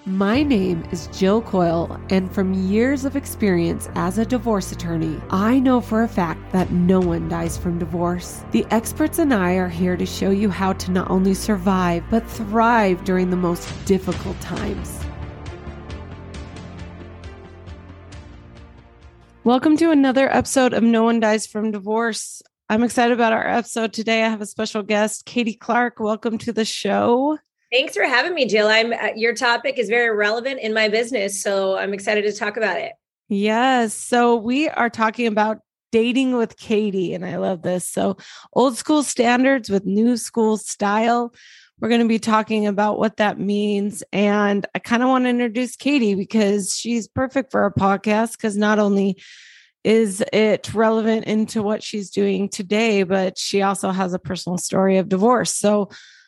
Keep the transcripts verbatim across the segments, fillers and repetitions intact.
My name is Jill Coyle, and from years of experience as a divorce attorney, I know for a fact that no one dies from divorce. The experts and I are here to show you how to not only survive, but thrive during the most difficult times. Welcome to another episode of No One Dies from Divorce. I'm excited about our episode today. I have a special guest, Katie Clark. Welcome to the show. Thanks for having me, Jill. I'm uh, your topic is very relevant in my business, so I'm excited to talk about it. Yes. So we are talking about dating with Katie, and I love this. So old school standards with new school style. We're going to be talking about what that means. And I kind of want to introduce Katie because she's perfect for our podcast, because not only is it relevant into what she's doing today, but she also has a personal story of divorce. So,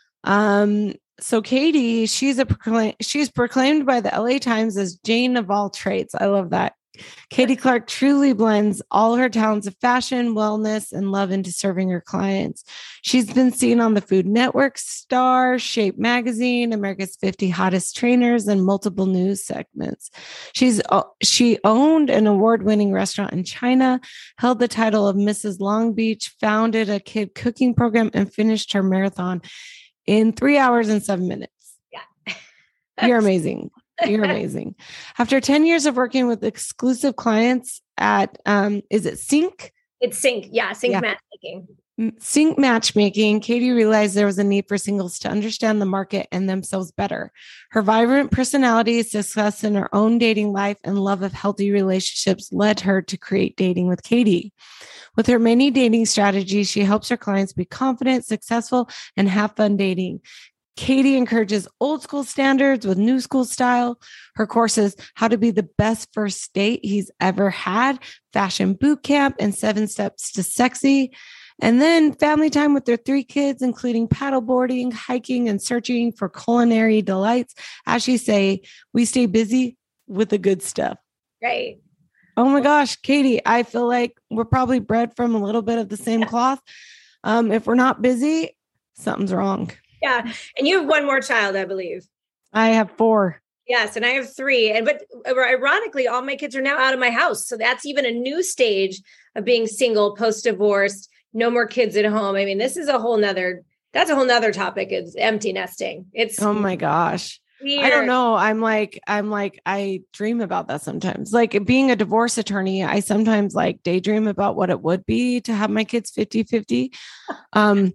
um, So Katie, she's a proclaim, she's proclaimed by the L A Times as Jane of all trades. I love that. Katie Clark truly blends all her talents of fashion, wellness, and love into serving her clients. She's been seen on the Food Network, Star, Shape Magazine, America's fifty Hottest Trainers, and multiple news segments. She's she owned an award-winning restaurant in China, held the title of Missus Long Beach, founded a kid cooking program, and finished her marathon in three hours and seven minutes. Yeah. You're amazing. You're amazing. After ten years of working with exclusive clients at, um, is it Sync? It's Sync. Yeah. Sync yeah. Matchmaking. Sync Matchmaking, Katie realized there was a need for singles to understand the market and themselves better. Her vibrant personality, success in her own dating life, and love of healthy relationships led her to create Dating with Katie. With her many dating strategies, she helps her clients be confident, successful, and have fun dating. Katie encourages old school standards with new school style. Her courses, How to Be the Best First Date He's Ever Had, Fashion Boot Camp, and Seven Steps to Sexy. And then family time with their three kids, including paddleboarding, hiking, and searching for culinary delights. As she say, we stay busy with the good stuff. Right. Oh my gosh, Katie, I feel like we're probably bred from a little bit of the same yeah. cloth. Um, if we're not busy, something's wrong. Yeah. And you have one more child, I believe. I have four. Yes. And I have three. And but ironically, all my kids are now out of my house. So that's even a new stage of being single, post-divorce, no more kids at home. I mean, this is a whole nother, that's a whole nother topic, is empty nesting. It's oh my gosh. Weird. I don't know. I'm like, I'm like, I dream about that sometimes. Like being a divorce attorney, I sometimes like daydream about what it would be to have my kids fifty-fifty. Um,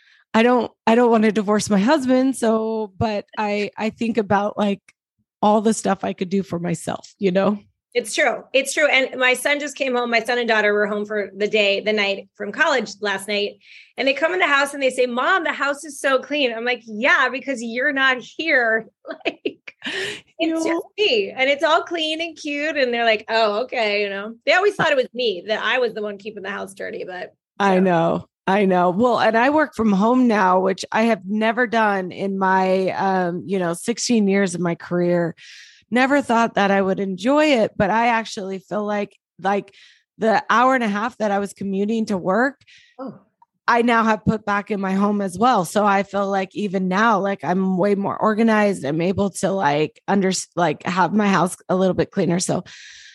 I don't, I don't want to divorce my husband. So, but I, I think about like all the stuff I could do for myself, you know? It's true. It's true. And my son just came home. My son and daughter were home for the day, the night from college last night. And they come in the house and they say, Mom, the house is so clean. I'm like, yeah, because you're not here. Like, it's just me. And it's all clean and cute. And they're like, oh, okay. You know, they always thought it was me, that I was the one keeping the house dirty. But I know. I know. Well, and I work from home now, which I have never done in my, um, you know, sixteen years of my career. Never thought that I would enjoy it, but I actually feel like, like the hour and a half that I was commuting to work, oh. I now have put back in my home as well. So I feel like even now, like I'm way more organized. I'm able to like under, like have my house a little bit cleaner. So,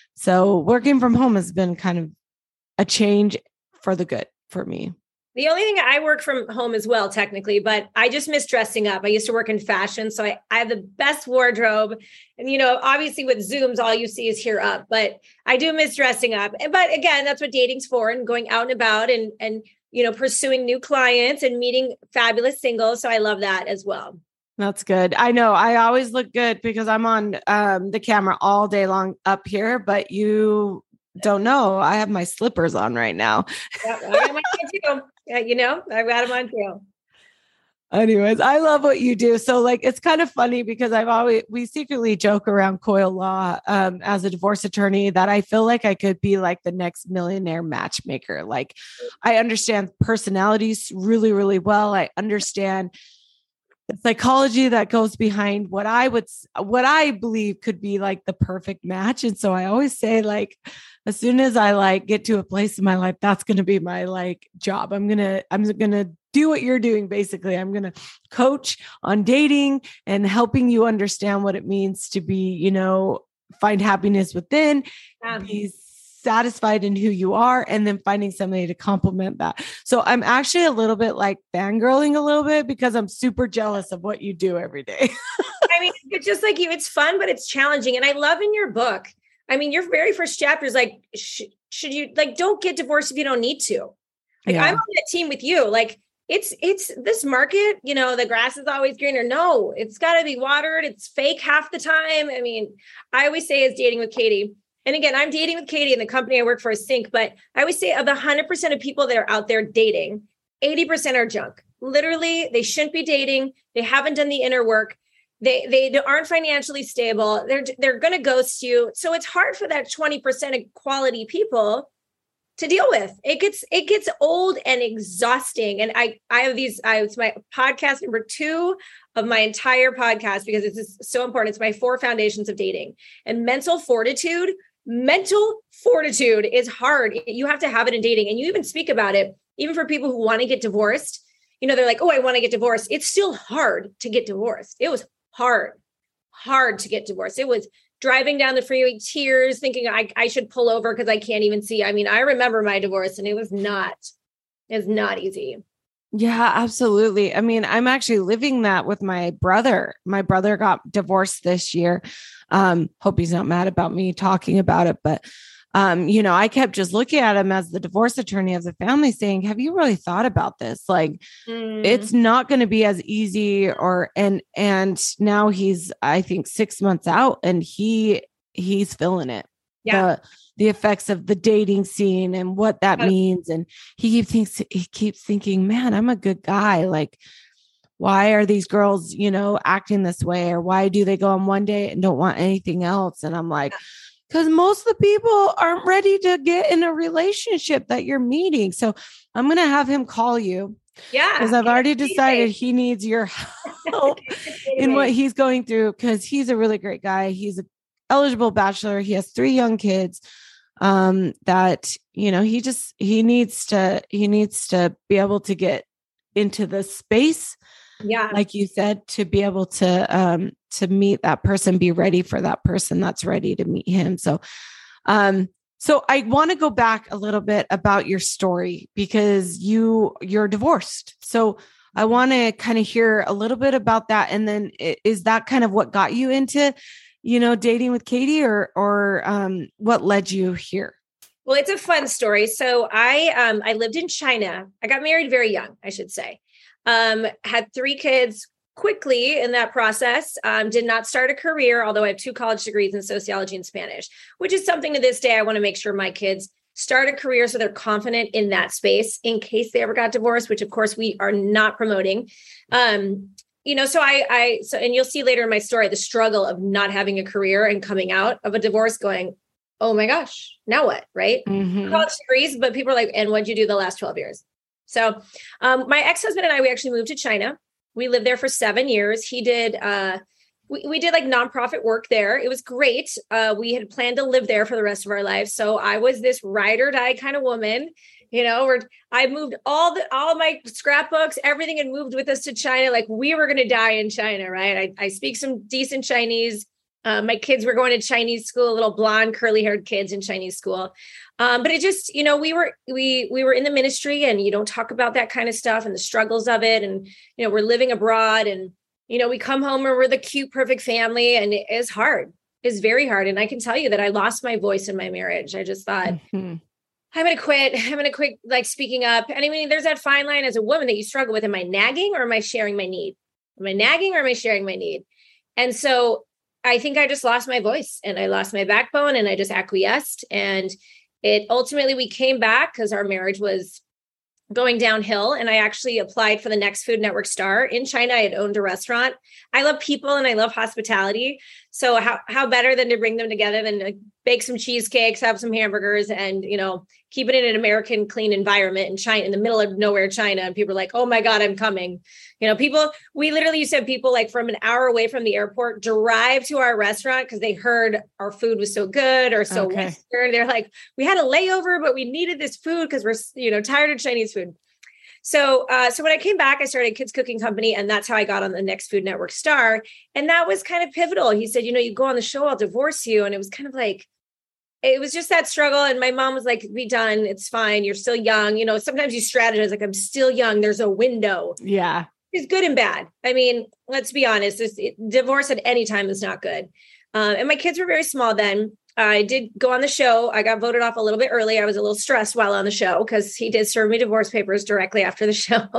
so working from home has been kind of a change for the good for me. The only thing, I work from home as well, technically, but I just miss dressing up. I used to work in fashion, so I, I have the best wardrobe. And, you know, obviously with Zooms, all you see is here up, but I do miss dressing up. But again, that's what dating's for, and going out and about and, and, you know, pursuing new clients and meeting fabulous singles. So I love that as well. That's good. I know I always look good because I'm on um, the camera all day long up here, but you don't know. I have my slippers on right now. Yeah, I have mine too. Yeah, you know, I've got them on too. Anyways, I love what you do. So like, it's kind of funny because I've always, we secretly joke around Coyle Law um, as a divorce attorney that I feel like I could be like the next millionaire matchmaker. Like I understand personalities really, really well. I understand the psychology that goes behind what I would, what I believe could be like the perfect match. And so I always say like, as soon as I like get to a place in my life, that's going to be my like job. I'm going to, I'm going to do what you're doing. Basically, I'm going to coach on dating and helping you understand what it means to be, you know, find happiness within, Yeah. be satisfied in who you are, and then finding somebody to complement that. So I'm actually a little bit like fangirling a little bit because I'm super jealous of what you do every day. I mean, it's just like you, it's fun, but it's challenging. And I love in your book, I mean, your very first chapter is like, sh- should you like, don't get divorced if you don't need to. Like Yeah. I'm on that team with you. Like it's, it's this market, you know, the grass is always greener. No, it's gotta be watered. It's fake half the time. I mean, I always say it's dating with Katie. And again, I'm dating with Katie and the company I work for is Sync, but I always say of the one hundred percent of people that are out there dating, eighty percent are junk. Literally, they shouldn't be dating. They haven't done the inner work. They they aren't financially stable. They're they're going to ghost you. So it's hard for that twenty percent of quality people to deal with. It gets it gets old and exhausting. And I I have these. I it's my podcast number two of my entire podcast because this is so important. It's my four foundations of dating and mental fortitude. Mental fortitude is hard. You have to have it in dating, and you even speak about it. Even for people who want to get divorced, you know, they're like, "Oh, I want to get divorced." It's still hard to get divorced. It was hard, hard to get divorced. It was driving down the freeway, tears, thinking I, I should pull over because I can't even see. I mean, I remember my divorce and it was not, it was not easy. Yeah, absolutely. I mean, I'm actually living that with my brother. My brother got divorced this year. Um, hope he's not mad about me talking about it, but Um, you know, I kept just looking at him as the divorce attorney of the family saying, have you really thought about this? Like, mm. it's not going to be as easy or, and, and now he's, I think six months out and he, he's feeling it. Yeah. The, the effects of the dating scene and what that yeah. means. And he thinks, he keeps thinking, man, I'm a good guy. Like, why are these girls, you know, acting this way? Or why do they go on one date and don't want anything else? And I'm like, because most of the people aren't ready to get in a relationship that you're meeting. So I'm going to have him call you. Yeah. Because I've already decided he needs your help in what he's going through. Because he's a really great guy. He's an eligible bachelor. He has three young kids um, that, you know, he just, he needs to, he needs to be able to get into the space. Yeah. Like you said, to be able to, um, to meet that person, be ready for that person that's ready to meet him. So, um, so I want to go back a little bit about your story because you, you're divorced. So I want to kind of hear a little bit about that. And then is that kind of what got you into, you know, dating with Katie or, or, um, what led you here? Well, it's a fun story. So I, um, I lived in China. I got married very young, I should say. Um, had three kids quickly in that process, um, did not start a career, although I have two college degrees in sociology and Spanish, which is something to this day I want to make sure my kids start a career so they're confident in that space in case they ever got divorced, which of course we are not promoting. Um, you know, so I, I, so, and you'll see later in my story, the struggle of not having a career and coming out of a divorce going, oh my gosh, now what? Right. Mm-hmm. College degrees, but people are like, and what'd you do the last twelve years? So um, my ex-husband and I, we actually moved to China. We lived there for seven years. He did, uh, we, we did like nonprofit work there. It was great. Uh, we had planned to live there for the rest of our lives. So I was this ride or die kind of woman, you know, where I moved all the, all my scrapbooks, everything had moved with us to China. Like we were going to die in China, right? I, I speak some decent Chinese. Uh, my kids were going to Chinese school, little blonde, curly haired kids in Chinese school. Um, but it just, you know, we were, we, we were in the ministry and you don't talk about that kind of stuff and the struggles of it. And, you know, we're living abroad and, you know, we come home and we're the cute, perfect family and it is hard. It's very hard. And I can tell you that I lost my voice in my marriage. I just thought, mm-hmm. I'm going to quit. I'm going to quit like speaking up. And I mean, there's that fine line as a woman that you struggle with. Am I nagging or am I sharing my need? Am I nagging or am I sharing my need? And so I think I just lost my voice and I lost my backbone and I just acquiesced. And it ultimately, we came back because our marriage was going downhill. And I actually applied for the next Food Network star in China. I had owned a restaurant. I love people and I love hospitality. So how, how better than to bring them together than to bake some cheesecakes, have some hamburgers and, you know, keep it in an American clean environment in China, in the middle of nowhere, China. And people are like, oh my God, I'm coming. You know, people, we literally used to have people like from an hour away from the airport drive to our restaurant because they heard our food was so good or so okay. Western. They're like, we had a layover, but we needed this food because we're, you know, tired of Chinese food. So, uh, so when I came back, I started a kids cooking company, and that's how I got on the Next Food Network Star. And that was kind of pivotal. He said, you know, you go on the show, I'll divorce you. And it was kind of like, it was just that struggle. And my mom was like, be done. It's fine. You're still young. You know, sometimes you strategize like, I'm still young. There's a window. Yeah. It's good and bad. I mean, let's be honest. It, divorce at any time is not good. Uh, and my kids were very small then. I did go on the show. I got voted off a little bit early. I was a little stressed while on the show because he did serve me divorce papers directly after the show.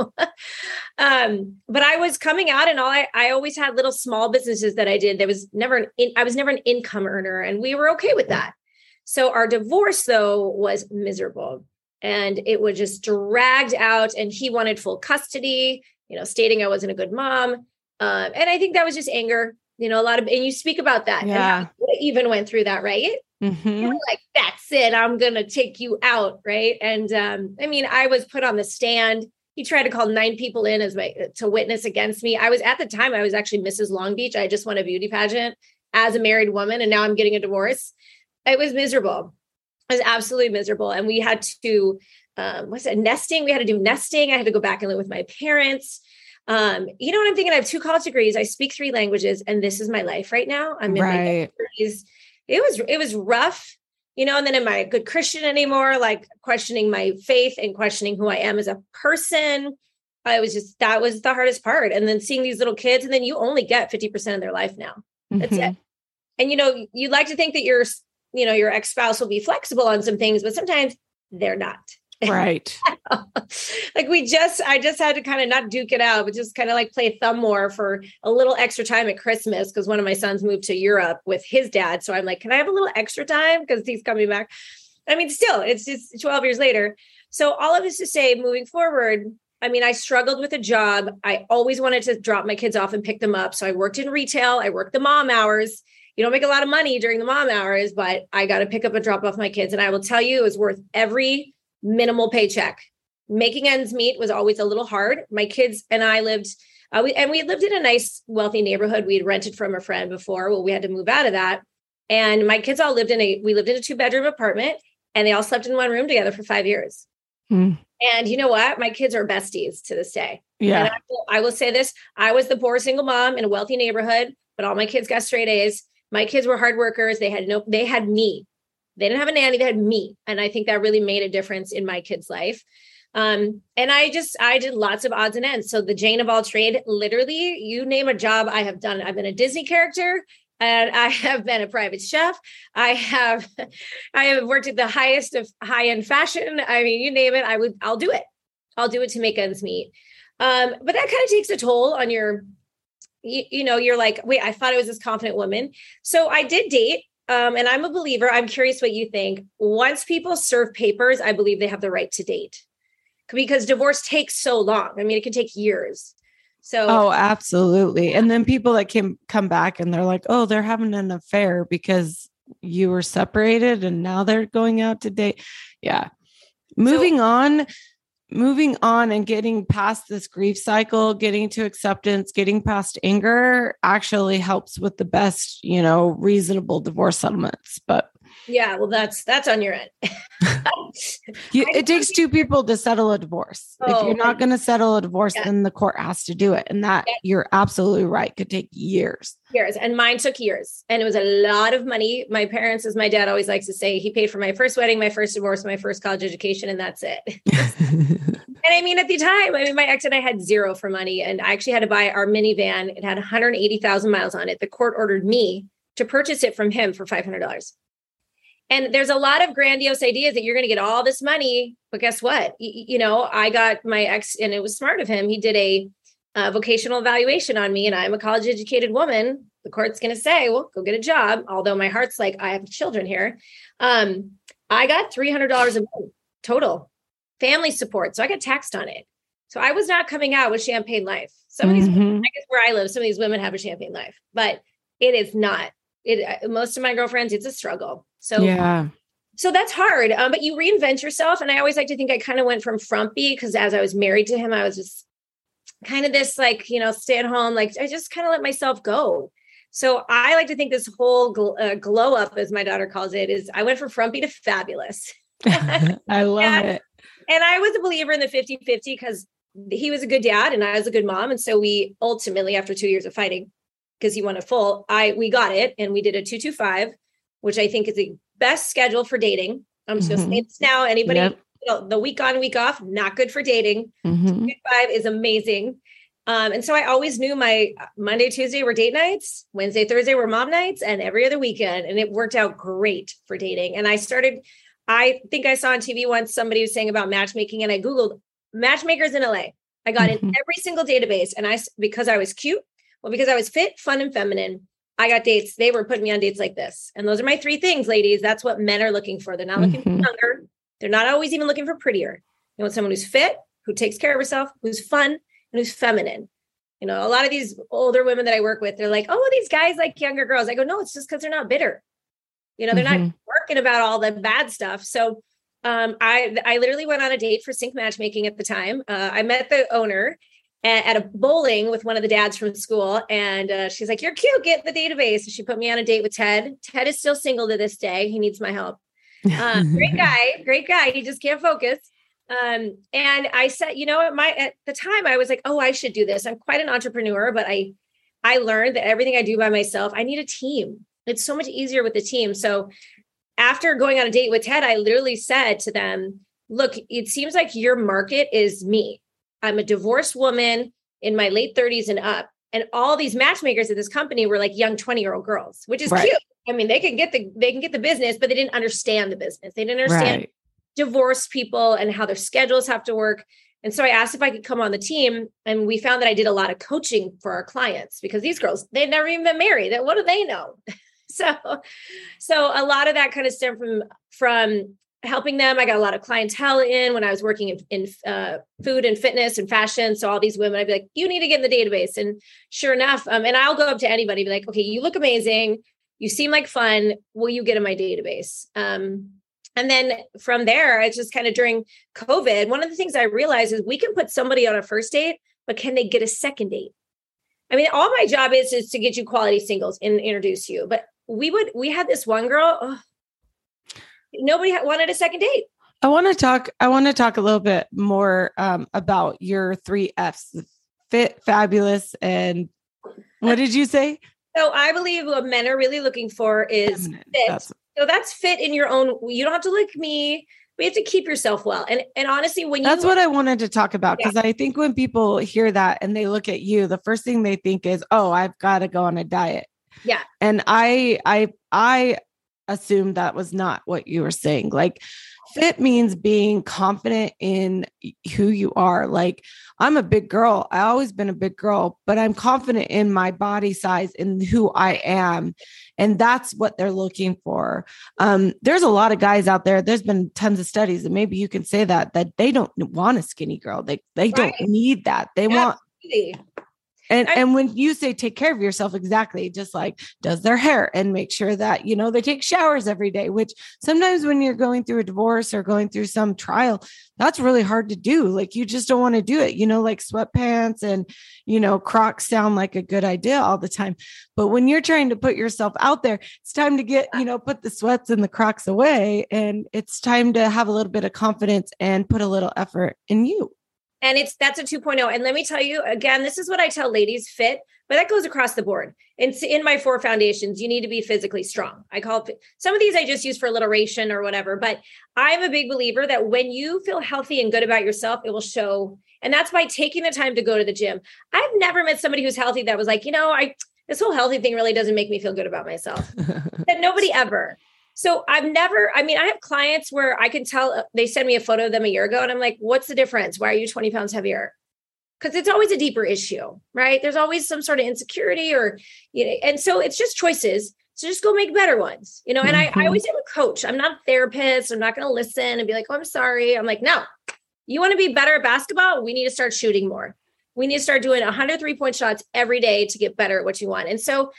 um, but I was coming out, and all I, I always had little small businesses that I did. There was never an in, I was never an income earner, and we were okay with that. So our divorce, though, was miserable, and it was just dragged out. And he wanted full custody, you know, stating I wasn't a good mom. Uh, and I think that was just anger. You know, a lot of, and you speak about that. Yeah. And I even went through that, right? Mm-hmm. You were like, that's it. I'm going to take you out. Right. And um, I mean, I was put on the stand. He tried to call nine people in as my, to witness against me. I was at the time, I was actually Missus Long Beach. I just won a beauty pageant as a married woman. And now I'm getting a divorce. It was miserable. It was absolutely miserable. And we had to, um, what's it, nesting? We had to do nesting. I had to go back and live with my parents. Um, you know what I'm thinking? I have two college degrees. I speak three languages, and this is my life right now. I'm in right. my thirties. It was, it was rough, you know, and then am I a good Christian anymore? Like questioning my faith and questioning who I am as a person. I was just, that was the hardest part. And then seeing these little kids, and then you only get fifty percent of their life now. That's mm-hmm. it. And, you know, you'd like to think that your, you know, your ex-spouse will be flexible on some things, but sometimes they're not. Right. Like we just, I just had to kind of not duke it out, but just kind of like play thumb war for a little extra time at Christmas. Cause one of my sons moved to Europe with his dad. So I'm like, can I have a little extra time? Cause he's coming back. I mean, still it's just twelve years later. So all of this to say, moving forward, I mean, I struggled with a job. I always wanted to drop my kids off and pick them up. So I worked in retail. I worked the mom hours. You don't make a lot of money during the mom hours, but I got to pick up and drop off my kids. And I will tell you, it was worth every minimal paycheck. Making ends meet was always a little hard. My kids and I lived, uh, we, and we lived in a nice, wealthy neighborhood. We had rented from a friend before. Well, we had to move out of that. And my kids all lived in a, we lived in a two bedroom apartment, and they all slept in one room together for five years. Hmm. And you know what? My kids are besties to this day. Yeah. And I will, I will say this. I was the poor single mom in a wealthy neighborhood, but all my kids got straight A's. My kids were hard workers. They had no, they had me. They didn't have a nanny, they had me. And I think that really made a difference in my kid's life. Um, and I just, I did lots of odds and ends. So the Jane of all trade, literally, you name a job I have done. I've been a Disney character, and I have been a private chef. I have, I have worked at the highest of high-end fashion. I mean, you name it, I would, I'll do it. I'll do it to make ends meet. Um, but that kind of takes a toll on your, you, you know, you're like, wait, I thought I was this confident woman. So I did date. Um, and I'm a believer. I'm curious what you think. Once people serve papers, I believe they have the right to date, because divorce takes so long. I mean, it can take years. So, oh, absolutely. And then people that can come back and they're like, oh, they're having an affair because you were separated and now they're going out to date. Yeah. Moving so, on, moving on and getting past this grief cycle, getting to acceptance, getting past anger actually helps with the best, you know, reasonable divorce settlements. But yeah, well, that's, that's on your end. you, it takes two people to settle a divorce. Oh, if you're not going to settle a divorce, yeah. then the court has to do it. And that yeah. you're absolutely right. Could take years. Years. And mine took years. And it was a lot of money. My parents, as my dad always likes to say, he paid for my first wedding, my first divorce, my first college education, and that's it. And I mean, at the time, I mean, my ex and I had zero for money. And I actually had to buy our minivan. It had one hundred eighty thousand miles on it. The court ordered me to purchase it from him for five hundred dollars. And there's a lot of grandiose ideas that you're going to get all this money. But guess what? You, you know, I got my ex, and it was smart of him. He did a, a vocational evaluation on me, and I'm a college educated woman. The court's going to say, well, go get a job. Although my heart's like, I have children here. Um, I got three hundred dollars a month total family support. So I got taxed on it. So I was not coming out with champagne life. Some mm-hmm. of these, I guess where I live, some of these women have a champagne life, but it is not. It, most of my girlfriends, it's a struggle. So, yeah. So that's hard. Um, but you reinvent yourself. And I always like to think I kind of went from frumpy, because as I was married to him, I was just kind of this, like, you know, stay at home. Like I just kind of let myself go. So I like to think this whole gl- uh, glow up, as my daughter calls it, is I went from frumpy to fabulous. I love and, it. And I was a believer in the fifty-fifty, because he was a good dad and I was a good mom. And so we ultimately, after two years of fighting, because he wanted full, I we got it and we did a two two five, which I think is the best schedule for dating. I'm just mm-hmm. going to say this now. Anybody, yep. you know, the week on, week off, not good for dating. Mm-hmm. two two five is amazing. Um, and so I always knew my Monday, Tuesday were date nights, Wednesday, Thursday were mom nights, and every other weekend. And it worked out great for dating. And I started, I think I saw on T V once somebody was saying about matchmaking, and I Googled matchmakers in L A. I got mm-hmm. in every single database. And I, because I was cute, well, because I was fit, fun, and feminine, I got dates. They were putting me on dates like this. And those are my three things, ladies. That's what men are looking for. They're not looking mm-hmm. for younger. They're not always even looking for prettier. They want someone who's fit, who takes care of herself, who's fun, and who's feminine. You know, a lot of these older women that I work with, they're like, oh, these guys like younger girls. I go, no, it's just because they're not bitter. You know, they're mm-hmm. not working about all the bad stuff. So um, I, I literally went on a date for Sync Matchmaking at the time. Uh, I met the owner at, at a bowling with one of the dads from school. And uh, she's like, you're cute, get in the database. And she put me on a date with Ted. Ted is still single to this day. He needs my help. Uh, great guy, great guy. He just can't focus. Um, and I said, you know, at my, at the time I was like, oh, I should do this. I'm quite an entrepreneur, but I, I learned that everything I do by myself, I need a team. It's so much easier with the team. So after going on a date with Ted, I literally said to them, look, it seems like your market is me. I'm a divorced woman in my late thirties and up. And all these matchmakers at this company were like young twenty year old girls, which is right. cute. I mean, they can get the, they can get the business, but they didn't understand the business. They didn't understand right. divorced people and how their schedules have to work. And so I asked if I could come on the team, and we found that I did a lot of coaching for our clients, because these girls, they'd never even been married. What do they know? so, so a lot of that kind of stemmed from, from helping them. I got a lot of clientele in when I was working in, in uh, food and fitness and fashion. So all these women, I'd be like, you need to get in the database. And sure enough, um, and I'll go up to anybody, be like, okay, you look amazing. You seem like fun. Will you get in my database? Um, And then from there, it's just kind of during COVID, one of the things I realized is we can put somebody on a first date, but can they get a second date? I mean, all my job is, is to get you quality singles and introduce you. But we would, we had this one girl, oh, nobody wanted a second date. I want to talk, I want to talk a little bit more um, about your three F's: fit, fabulous, and what did you say? So I believe what men are really looking for is Feminine. fit. That's- So that's fit in your own. You don't have to look me. We have to keep yourself well. And and honestly, when you that's what I wanted to talk about, because yeah. I think when people hear that and they look at you, the first thing they think is, oh, I've got to go on a diet. Yeah. And I I I assumed that was not what you were saying. Like, fit means being confident in who you are. Like, I'm a big girl. I always been a big girl, but I'm confident in my body size and who I am. And that's what they're looking for. Um, there's a lot of guys out there. There's been tons of studies, and maybe you can say that, that they don't want a skinny girl. They, they right. don't need that. They Absolutely. want... And I, and when you say take care of yourself, exactly, just like does their hair and make sure that, you know, they take showers every day, which sometimes when you're going through a divorce or going through some trial, that's really hard to do. Like, you just don't want to do it, you know, like sweatpants and, you know, Crocs sound like a good idea all the time. But when you're trying to put yourself out there, it's time to get, you know, put the sweats and the Crocs away. And it's time to have a little bit of confidence and put a little effort in you. And it's, that's a two point oh. And let me tell you again, this is what I tell ladies: fit, but that goes across the board. And in my four foundations, you need to be physically strong. I call it, some of these I just use for alliteration or whatever, but I'm a big believer that when you feel healthy and good about yourself, it will show. And that's by taking the time to go to the gym. I've never met somebody who's healthy that was like, you know, I, this whole healthy thing really doesn't make me feel good about myself. That nobody ever. So I've never, I mean, I have clients where I can tell, they send me a photo of them a year ago and I'm like, what's the difference? Why are you twenty pounds heavier? Because it's always a deeper issue, right? There's always some sort of insecurity or, you know, and so it's just choices. So just go make better ones, you know, and mm-hmm. I, I always have a coach. I'm not a therapist. I'm not going to listen and be like, oh, I'm sorry. I'm like, no, you want to be better at basketball? We need to start shooting more. We need to start doing one hundred three point shots every day to get better at what you want. And so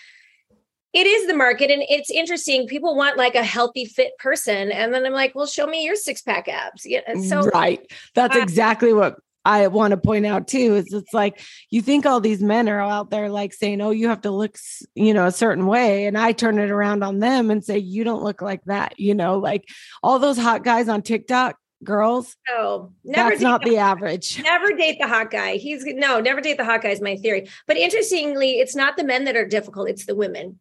it is the market. And it's interesting. People want like a healthy, fit person. And then I'm like, well, show me your six pack abs. Yeah. So right. That's uh, exactly what I want to point out too, is it's like, you think all these men are out there like saying, oh, you have to look, you know, a certain way. And I turn it around on them and say, you don't look like that. You know, like all those hot guys on TikTok, girls, Oh, never that's not the average. Never date the hot guy. He's no, never date the hot guy is my theory. But interestingly, it's not the men that are difficult, it's the women.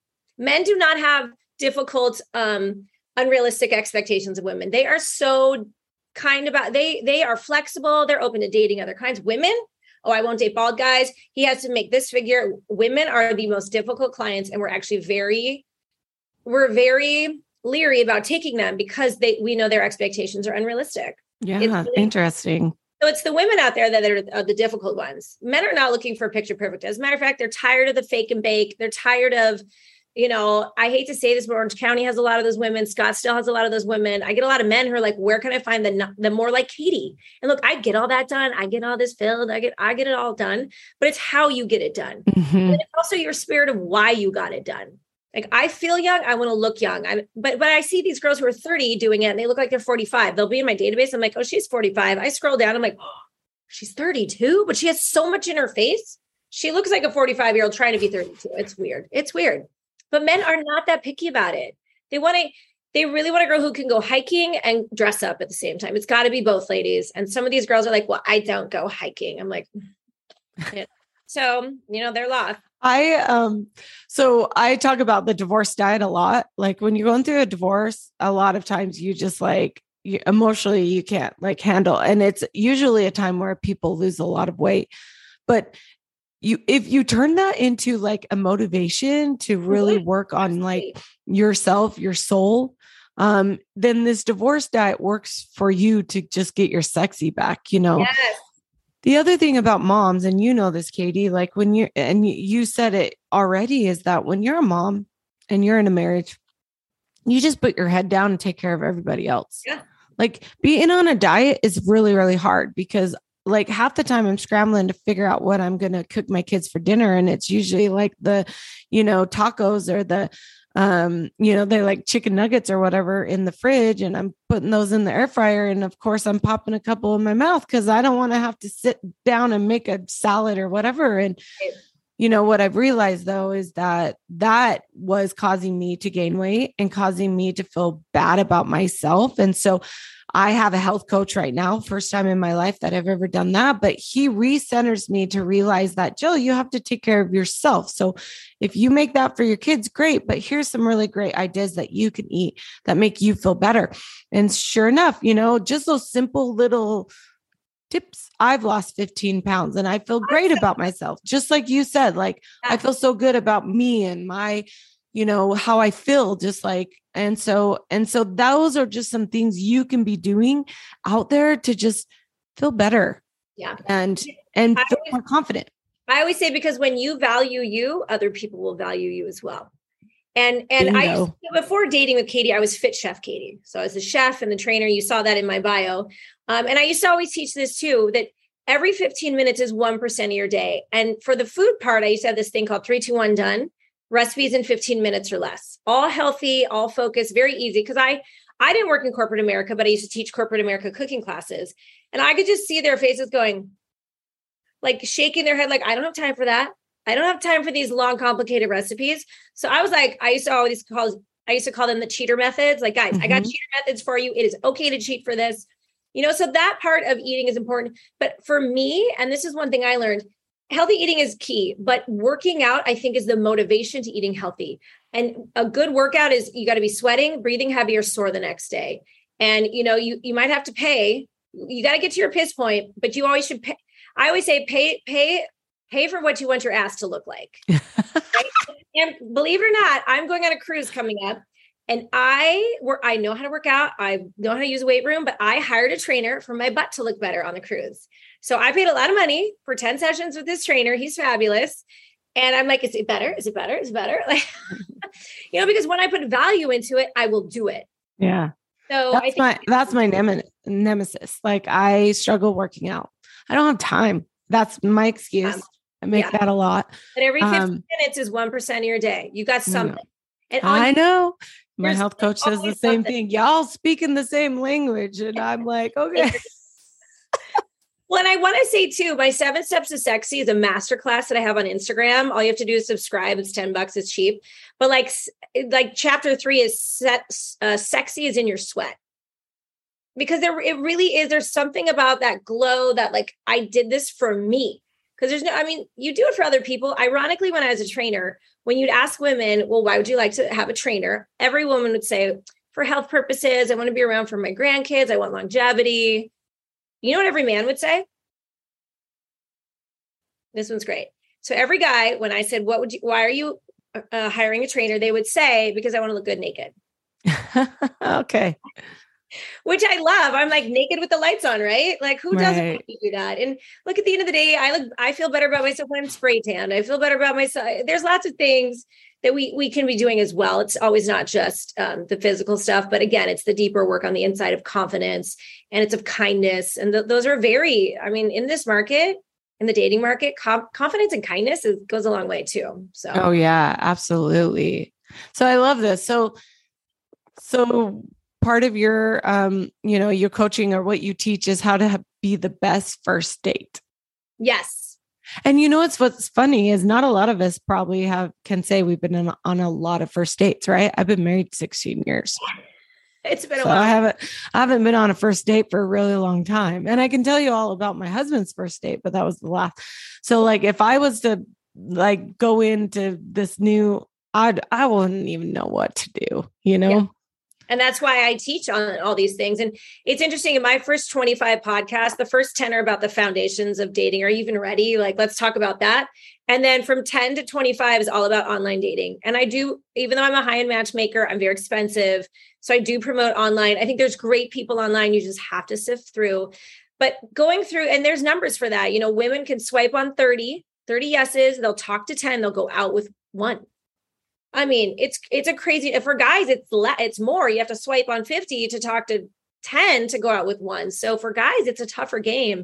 Men do not have difficult, um, unrealistic expectations of women. They are so kind about, they, they are flexible. They're open to dating other kinds. Women, oh, I won't date bald guys. He has to make this figure. Women are the most difficult clients. And we're actually very, we're very leery about taking them because they, we know their expectations are unrealistic. Yeah. Really, interesting. So it's the women out there that are, are the difficult ones. Men are not looking for picture perfect. As a matter of fact, they're tired of the fake and bake. They're tired of, you know, I hate to say this, but Orange County has a lot of those women. Scottsdale has a lot of those women. I get a lot of men who are like, where can I find the, the more like Katie? And look, I get all that done. I get all this filled. I get, I get it all done, but it's how you get it done. Mm-hmm. And it's also your spirit of why you got it done. Like, I feel young. I want to look young. I, but, but I see these girls who are thirty doing it and they look like they're forty-five. They'll be in my database. I'm like, oh, she's forty-five. I scroll down. I'm like, oh, she's thirty-two, but she has so much in her face. She looks like a forty-five year old trying to be thirty-two. It's weird. It's weird. But men are not that picky about it. They want to, they really want a girl who can go hiking and dress up at the same time. It's got to be both, ladies. And some of these girls are like, well, I don't go hiking. I'm like, yeah. So, you know, they're lost. I, um, so I talk about the divorce diet a lot. Like when you're going through a divorce, a lot of times you just like, you, emotionally, you can't like handle. And it's usually a time where people lose a lot of weight, but you, if you turn that into like a motivation to really work on like yourself, your soul, um, then this divorce diet works for you to just get your sexy back, you know? Yes. The other thing about moms, and you know this, Katie, like when you're, and you said it already, is that when you're a mom and you're in a marriage, you just put your head down and take care of everybody else. Yeah. Like being on a diet is really, really hard because like half the time I'm scrambling to figure out what I'm going to cook my kids for dinner. And it's usually like the, you know, tacos or the, um, you know, they like chicken nuggets or whatever in the fridge, and I'm putting those in the air fryer. And of course I'm popping a couple in my mouth because I don't want to have to sit down and make a salad or whatever. And, you know, what I've realized though, is that that was causing me to gain weight and causing me to feel bad about myself. And so I have a health coach right now, first time in my life that I've ever done that, but he recenters me to realize that, Jill, you have to take care of yourself. So if you make that for your kids, great, but here's some really great ideas that you can eat that make you feel better. And sure enough, you know, just those simple little tips. I've lost fifteen pounds and I feel great about myself. Just like you said, like I feel so good about me and my, you know, how I feel, just like, and so, and so those are just some things you can be doing out there to just feel better. Yeah. And, and feel always, more confident. I always say, because when you value you, other people will value you as well. And, and I, used to, before dating with Katie, I was Fit Chef Katie. So I was the chef and the trainer. You saw that in my bio. Um, and I used to always teach this too, that every fifteen minutes is one percent of your day. And for the food part, I used to have this thing called three, two, one, done. Recipes in fifteen minutes or less, all healthy, all focused, very easy. Cause I, I didn't work in corporate America, but I used to teach corporate America cooking classes. And I could just see their faces going, like shaking their head. Like, I don't have time for that. I don't have time for these long, complicated recipes. So I was like, I used to always call, I used to call them the cheater methods. Like, guys, mm-hmm. I got cheater methods for you. It is okay to cheat for this. You know, so that part of eating is important. But for me, and this is one thing I learned, healthy eating is key, but working out, I think, is the motivation to eating healthy. And a good workout is you got to be sweating, breathing heavy, or sore the next day. And, you know, you, you might have to pay, you got to get to your piss point, but you always should pay. I always say, pay, pay, pay for what you want your ass to look like. Right? And believe it or not, I'm going on a cruise coming up. And I work, I know how to work out. I know how to use a weight room, but I hired a trainer for my butt to look better on the cruise. So I paid a lot of money for ten sessions with this trainer. He's fabulous. And I'm like, is it better? Is it better? Is it better? Like, you know, because when I put value into it, I will do it. Yeah. So that's I think my, that's my nem- nemesis. Like I struggle working out. I don't have time. That's my excuse. Um, I make yeah. that a lot. But every fifteen um, minutes is one percent of your day. You got something. And on, I know. My health coach says the same something. thing. Y'all speak in the same language. And I'm like, okay. Well, and I want to say too, my seven steps to sexy is a masterclass that I have on Instagram. All you have to do is subscribe. It's ten bucks. It's cheap. But like, like chapter three is set, uh, sexy is in your sweat. because there, it really is, there's something about that glow that like, I did this for me. Because there's no, I mean, you do it for other people. Ironically, when I was a trainer, when you'd ask women, well, why would you like to have a trainer? Every woman would say, for health purposes, I want to be around for my grandkids. I want longevity. You know what every man would say? This one's great. So every guy, when I said, what would you, why are you uh, hiring a trainer? They would say, because I want to look good naked. Okay. Which I love. I'm like naked with the lights on, right? Like who doesn't Right. want to do that? And look, at the end of the day, I look, I feel better about myself when I'm spray tanned. I feel better about myself. There's lots of things that we we can be doing as well. It's always not just um, the physical stuff, but again, it's the deeper work on the inside of confidence, and it's of kindness. And th- those are very, I mean, in this market, in the dating market, com- confidence and kindness is, goes a long way too. So, Oh yeah, absolutely. So I love this. So, so part of your, um, you know, your coaching or what you teach is how to have, be the best first date. yes. And you know, what's what's funny is not a lot of us probably have can say we've been on, on a lot of first dates, right? I've been married sixteen years. It's been a So while. I haven't I haven't been on a first date for a really long time. And I can tell you all about my husband's first date, but that was the last. So like if I was to like go into this new, I'd I wouldn't even know what to do, you know? Yeah. And that's why I teach on all these things. And it's interesting, in my first twenty-five podcasts, the first ten are about the foundations of dating. Are you even ready? Like, let's talk about that. And then from ten to twenty-five is all about online dating. And I do, even though I'm a high-end matchmaker, I'm very expensive. So I do promote online. I think there's great people online. You just have to sift through. But going through, and there's numbers for that. You know, women can swipe on thirty, thirty yeses. They'll talk to ten. They'll go out with one. I mean, it's it's a crazy, for guys, it's le- it's more. You have to swipe on fifty to talk to ten to go out with one. So for guys, it's a tougher game.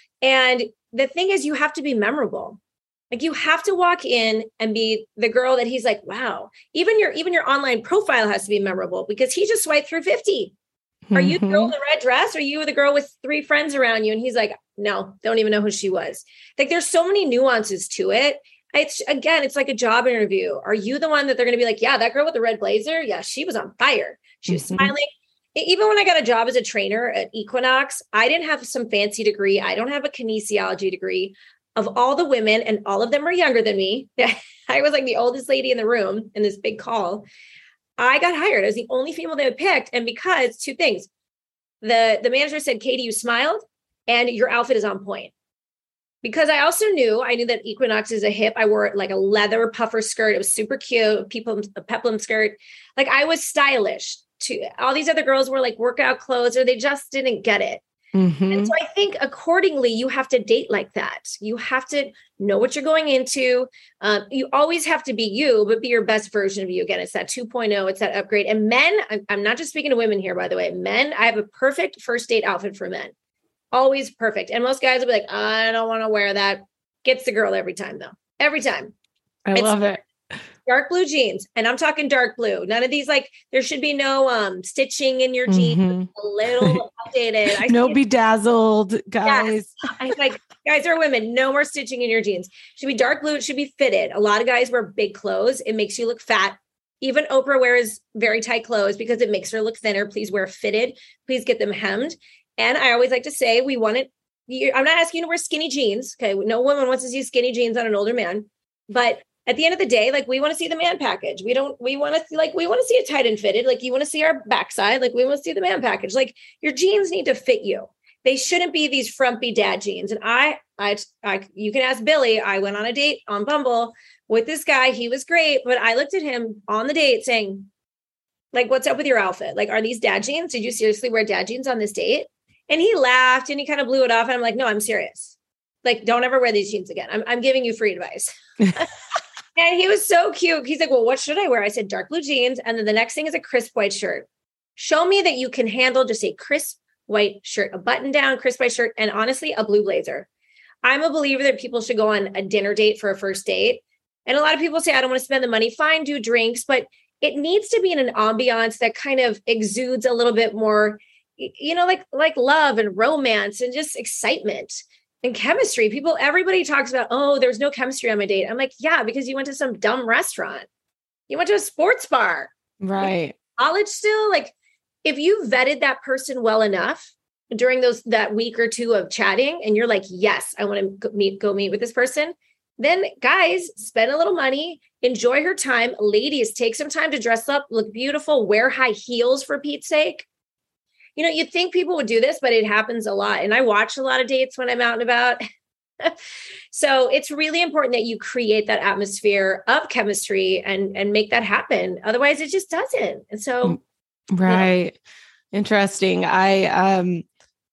And the thing is, you have to be memorable. Like you have to walk in and be the girl that he's like, wow. Even your even your online profile has to be memorable, because he just swiped through fifty. Are you the girl in the red dress? Or are you the girl with three friends around you? And he's like, no, don't even know who she was. Like there's so many nuances to it. It's again, it's like a job interview. Are you the one that they're going to be like, yeah, that girl with the red blazer? Yeah, she was on fire. She was mm-hmm. smiling. Even when I got a job as a trainer at Equinox, I didn't have some fancy degree. I don't have a kinesiology degree. Of all the women, and all of them are younger than me, I was like the oldest lady in the room in this big call. I got hired. I was the only female they had picked. And because two things, the, the manager said, Katie, you smiled and your outfit is on point. Because I also knew, I knew that Equinox is a hip. I wore like a leather puffer skirt. It was super cute. People, a peplum skirt. Like I was stylish too. All these other girls were like workout clothes, or they just didn't get it. Mm-hmm. And so I think accordingly, you have to date like that. You have to know what you're going into. Um, you always have to be you, but be your best version of you. Again, it's that two point oh, it's that upgrade. And men, I'm, I'm not just speaking to women here, by the way, men, I have a perfect first date outfit for men. Always perfect. And most guys will be like, I don't want to wear that. Gets the girl every time though. Every time. I it's love it. Dark blue jeans. And I'm talking dark blue. None of these, like there should be no um stitching in your jeans. Mm-hmm. A little updated. I no bedazzled guys. Yes. I like guys or women, no more stitching in your jeans. Should be dark blue. It should be fitted. A lot of guys wear big clothes. It makes you look fat. Even Oprah wears very tight clothes because it makes her look thinner. Please wear fitted. Please get them hemmed. And I always like to say, we want it. I'm not asking you to wear skinny jeans. Okay. No woman wants to see skinny jeans on an older man, but at the end of the day, like we want to see the man package. We don't, we want to see, like, we want to see it tight and fitted. Like you want to see our backside. Like we want to see the man package. Like your jeans need to fit you. They shouldn't be these frumpy dad jeans. And I, I, I, you can ask Billy. I went on a date on Bumble with this guy. He was great, but I looked at him on the date saying, like, what's up with your outfit? Like, are these dad jeans? Did you seriously wear dad jeans on this date? And he laughed and he kind of blew it off. And I'm like, no, I'm serious. Like, don't ever wear these jeans again. I'm, I'm giving you free advice. And he was so cute. He's like, well, what should I wear? I said, dark blue jeans. And then the next thing is a crisp white shirt. Show me that you can handle just a crisp white shirt, a button down, crisp white shirt, and honestly, a blue blazer. I'm a believer that people should go on a dinner date for a first date. And a lot of people say, I don't want to spend the money. Fine, do drinks, but it needs to be in an ambiance that kind of exudes a little bit more, you know, like, like love and romance and just excitement. And chemistry. People, everybody talks about, oh, there's no chemistry on my date. I'm like, yeah, because you went to some dumb restaurant. You went to a sports bar. Right. College still, like, if you vetted that person well enough during those that week or two of chatting, and you're like, yes, I want to go meet, go meet with this person, then guys, spend a little money, enjoy her time. Ladies, take some time to dress up, look beautiful, wear high heels for Pete's sake. You know, you'd think people would do this, but it happens a lot. And I watch a lot of dates when I'm out and about. So it's really important that you create that atmosphere of chemistry and, and make that happen. Otherwise, it just doesn't. And so, right. Yeah. Interesting. I, um,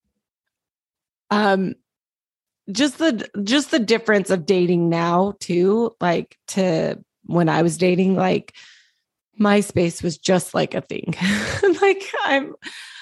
um, just the, just the difference of dating now too, like to when I was dating, like MySpace was just like a thing. Like I'm,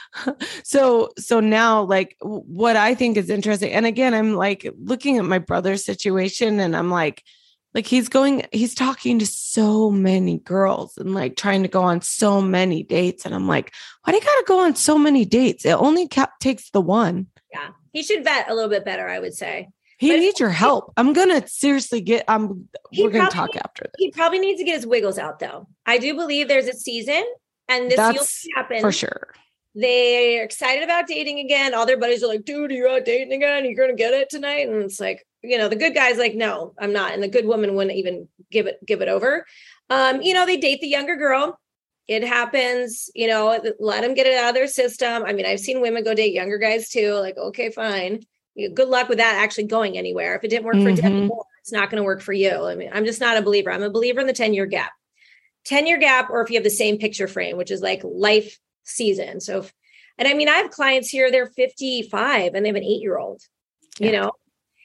So, so now like what I think is interesting. And again, I'm like looking at my brother's situation and I'm like, like he's going, he's talking to so many girls and like trying to go on so many dates. And I'm like, why do you got to go on so many dates? It only ca- takes the one. Yeah. He should vet a little bit better, I would say. He but needs your help. I'm going to seriously get, I'm, we're going to talk after this. He probably needs to get his wiggles out though. I do believe there's a season and this will happen. For sure. They're excited about dating again. All their buddies are like, dude, you're out dating again. You're going to get it tonight. And it's like, you know, the good guy's like, no, I'm not. And the good woman wouldn't even give it, give it over. Um, you know, they date the younger girl. It happens, you know, let them get it out of their system. I mean, I've seen women go date younger guys too. Like, okay, fine. Good luck with that actually going anywhere. If it didn't work for mm-hmm. Debbie Moore, it's not going to work for you. I mean, I'm just not a believer. I'm a believer in the ten year gap, ten year gap, or if you have the same picture frame, which is like life season. So, if, and I mean, I have clients here, they're fifty-five and they have an eight year old, you yeah. know?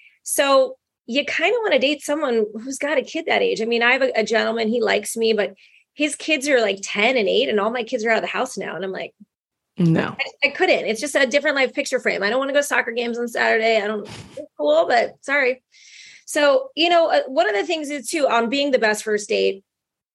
So you kind of want to date someone who's got a kid that age. I mean, I have a, a gentleman, he likes me, but his kids are like ten and eight and all my kids are out of the house now. And I'm like, no, I, I couldn't. It's just a different life picture frame. I don't want to go to soccer games on Saturday. I don't, it's cool, but sorry. So, you know, uh, one of the things is too, on being the best first date,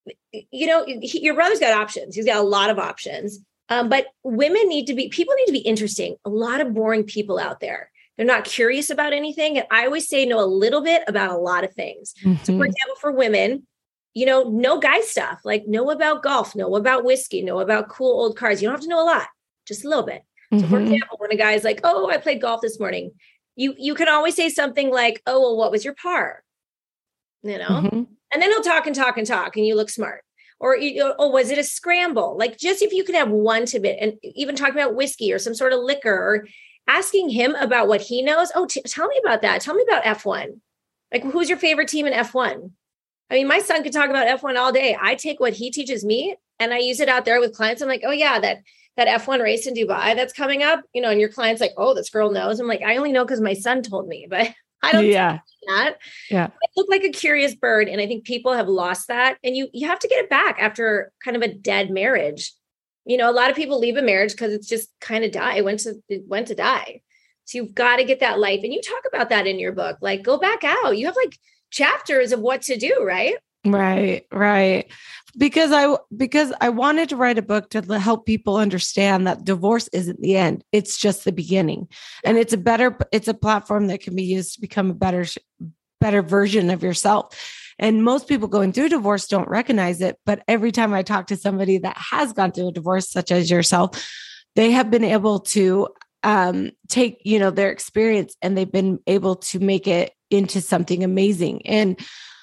you know, he, your brother's got options. He's got a lot of options. Um, but women need to be, people need to be interesting. A lot of boring people out there. They're not curious about anything. And I always say know a little bit about a lot of things. Mm-hmm. So for example, for women, you know, know guy stuff, like know about golf, know about whiskey, know about cool old cars. You don't have to know a lot, just a little bit. Mm-hmm. So for example, when a guy's like, oh, I played golf this morning, you, you can always say something like, oh, well, what was your par? You know, mm-hmm. and then he'll talk and talk and talk and you look smart. Or, oh, was it a scramble? Like just if you could have one tidbit and even talking about whiskey or some sort of liquor or asking him about what he knows. Oh, t- tell me about that. Tell me about F one. Like who's your favorite team in F one? I mean, my son could talk about F one all day. I take what he teaches me and I use it out there with clients. I'm like, oh yeah, that, that F one race in Dubai that's coming up, you know, and your client's like, oh, this girl knows. I'm like, I only know because my son told me, but I don't yeah. that. Yeah. I look like a curious bird. And I think people have lost that. And you you have to get it back after kind of a dead marriage. You know, a lot of people leave a marriage because it's just kind of die. It went to it went to die. So you've got to get that life. And you talk about that in your book. Like go back out. You have like chapters of what to do, right? Right, right. Because I because I wanted to write a book to help people understand that divorce isn't the end. It's just the beginning. And it's a better it's a platform that can be used to become a better better version of yourself. And most people going through divorce don't recognize it, but every time I talk to somebody that has gone through a divorce such as yourself, they have been able to um take, you know, their experience and they've been able to make it into something amazing. And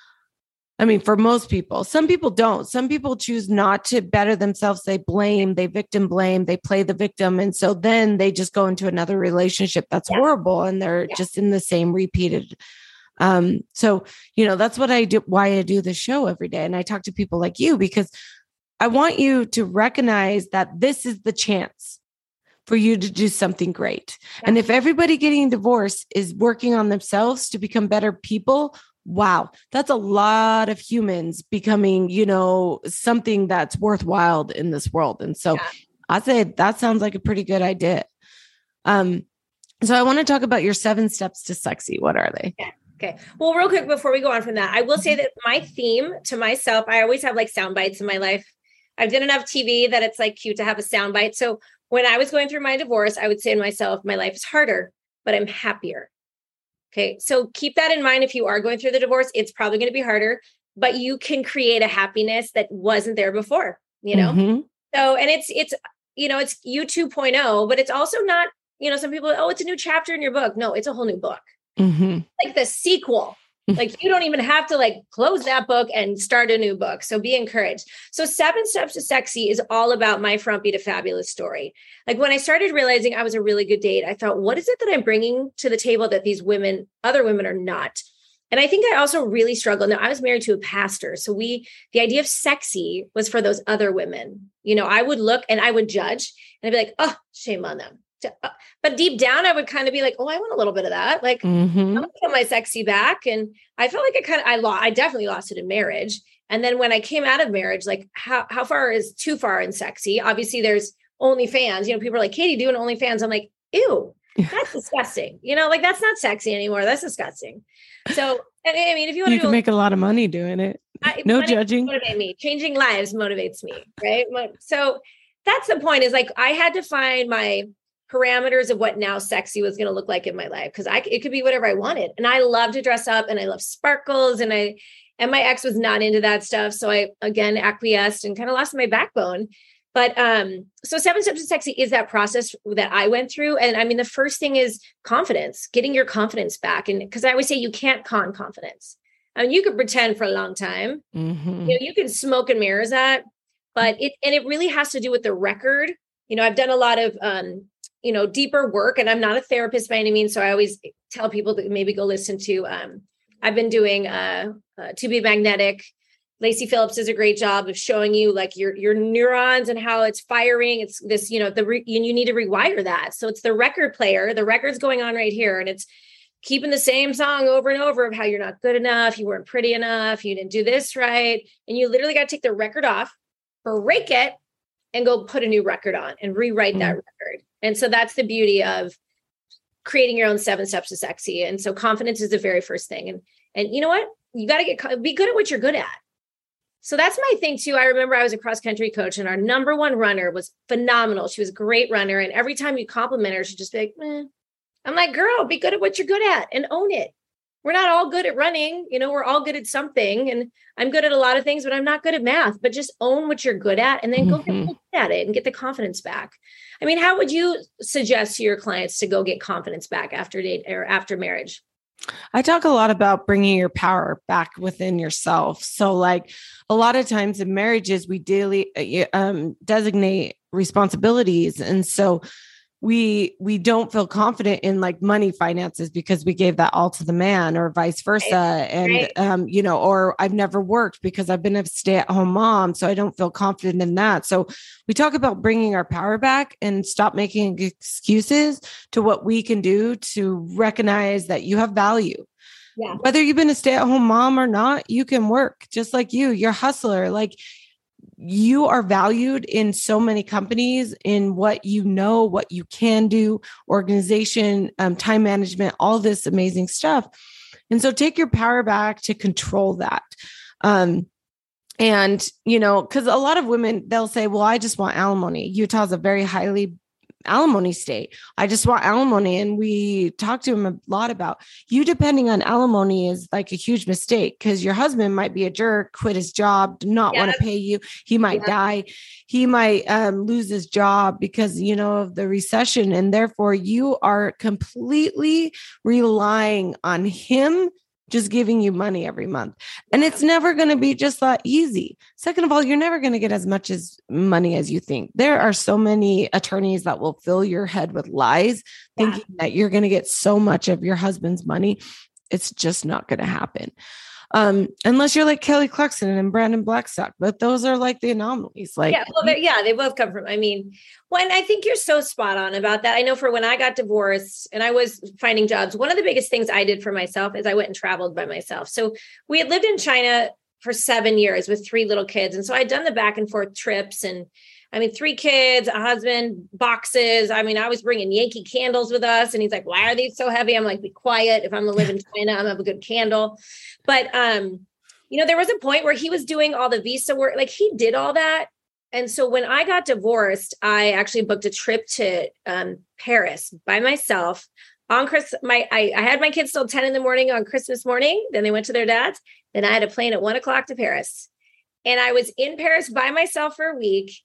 I mean, for most people, some people don't. Some people choose not to better themselves. They blame, they victim blame, they play the victim. And so then they just go into another relationship that's yeah. horrible. And they're yeah. just in the same repeated. Um, so, you know, that's what I do, why I do the show every day. And I talk to people like you, because I want you to recognize that this is the chance for you to do something great. Yeah. And if everybody getting divorced is working on themselves to become better people, wow, that's a lot of humans becoming, you know, something that's worthwhile in this world. And so yeah. I said, that sounds like a pretty good idea. Um, so I want to talk about your seven steps to sexy. What are they? Yeah. Okay. Well, real quick, before we go on from that, I will say that my theme to myself, I always have like sound bites in my life. I've done enough T V that it's like cute to have a sound bite. So when I was going through my divorce, I would say to myself, my life is harder, but I'm happier. Okay. So keep that in mind. If you are going through the divorce, it's probably going to be harder, but you can create a happiness that wasn't there before, you know? Mm-hmm. So, and it's, it's, you know, it's you 2.0, but it's also not, you know, some people, oh, it's a new chapter in your book. No, it's a whole new book. Mm-hmm. Like the sequel. Like you don't even have to like close that book and start a new book. So be encouraged. So Seven Steps to Sexy is all about my frumpy to fabulous story. Like when I started realizing I was a really good date, I thought, what is it that I'm bringing to the table that these women, other women are not? And I think I also really struggled. Now I was married to a pastor. So we, the idea of sexy was for those other women. You know, I would look and I would judge and I'd be like, oh, shame on them. But deep down, I would kind of be like, oh, I want a little bit of that. Like, mm-hmm. I'm gonna get my sexy back. And I felt like I kind of, I lost, I definitely lost it in marriage. And then when I came out of marriage, like how, how far is too far in sexy? Obviously there's OnlyFans, you know, people are like, Katie doing OnlyFans. I'm like, ew, that's disgusting. You know, like that's not sexy anymore. That's disgusting. So, and I mean, if you want you to can make a lot of money doing it. I, no judging. Motivate me. Changing lives motivates me. Right. So that's the point is like, I had to find my parameters of what now sexy was going to look like in my life. Cause I, it could be whatever I wanted. And I love to dress up and I love sparkles and I, and my ex was not into that stuff. So I, again, acquiesced and kind of lost my backbone. But, um, so Seven Steps to Sexy is that process that I went through. And I mean, the first thing is confidence, getting your confidence back. And cause I always say you can't con confidence. I mean, you could pretend for a long time, mm-hmm. you know, you can smoke and mirrors that, but it, and it really has to do with the record. You know, I've done a lot of, um, you know, deeper work. And I'm not a therapist by any means. So I always tell people to maybe go listen to, um, I've been doing uh, uh, To Be Magnetic. Lacy Phillips does a great job of showing you like your, your neurons and how it's firing. It's this, you know, the re- you, you need to rewire that. So it's the record player, the record's going on right here. And it's keeping the same song over and over of how you're not good enough. You weren't pretty enough. You didn't do this right. And you literally got to take the record off, break it, and go put a new record on and rewrite mm. that record. And so that's the beauty of creating your own seven steps to sexy. And so confidence is the very first thing. And, and you know what? You got to get, be good at what you're good at. So that's my thing too. I remember I was a cross country coach and our number one runner was phenomenal. She was a great runner. And every time you compliment her, she'd just be like, eh. I'm like, girl, be good at what you're good at and own it. We're not all good at running. You know, we're all good at something. And I'm good at a lot of things, but I'm not good at math, but just own what you're good at and then go mm-hmm. get good at it and get the confidence back. I mean, how would you suggest to your clients to go get confidence back after date or after marriage? I talk a lot about bringing your power back within yourself. So like a lot of times in marriages, we daily um, designate responsibilities. And so we, we don't feel confident in like money finances because we gave that all to the man or vice versa. Right. And, right. um, you know, or I've never worked because I've been a stay at home mom. So I don't feel confident in that. So we talk about bringing our power back and stop making excuses to what we can do to recognize that you have value. Yeah. Whether you've been a stay at home mom or not, you can work just like you, you're a hustler. Like you are valued in so many companies in what you know, what you can do, organization, um, time management, all this amazing stuff. And so take your power back to control that. Um, and, you know, because a lot of women, they'll say, well, I just want alimony. Utah's a very highly alimony state. I just want alimony. And we talk to him a lot about you depending on alimony is like a huge mistake because your husband might be a jerk, quit his job, not yes. want to pay you. He might yeah. die. He might um, lose his job because, you know, of the recession. And therefore you are completely relying on him just giving you money every month. And it's never going to be just that easy. Second of all, you're never going to get as much as money as you think. There are so many attorneys that will fill your head with lies, yeah. thinking that you're going to get so much of your husband's money. It's just not going to happen. Um, unless you're like Kelly Clarkson and Brandon Blackstock, but those are like the anomalies. Like, yeah, well, yeah, they both come from, I mean, when I think you're so spot on about that. I know for when I got divorced and I was finding jobs, one of the biggest things I did for myself is I went and traveled by myself. So we had lived in China for seven years with three little kids. And so I'd done the back and forth trips and I mean, three kids, a husband, boxes. I mean, I was bringing Yankee candles with us. And he's like, why are these so heavy? I'm like, be quiet. If I'm going to live in China, I'm going to have a good candle. But, um, you know, there was a point where he was doing all the visa work. Like he did all that. And so when I got divorced, I actually booked a trip to um, Paris by myself on Chris. My, I, I had my kids till ten in the morning on Christmas morning. Then they went to their dad's. Then I had a plane at one o'clock to Paris. And I was in Paris by myself for a week.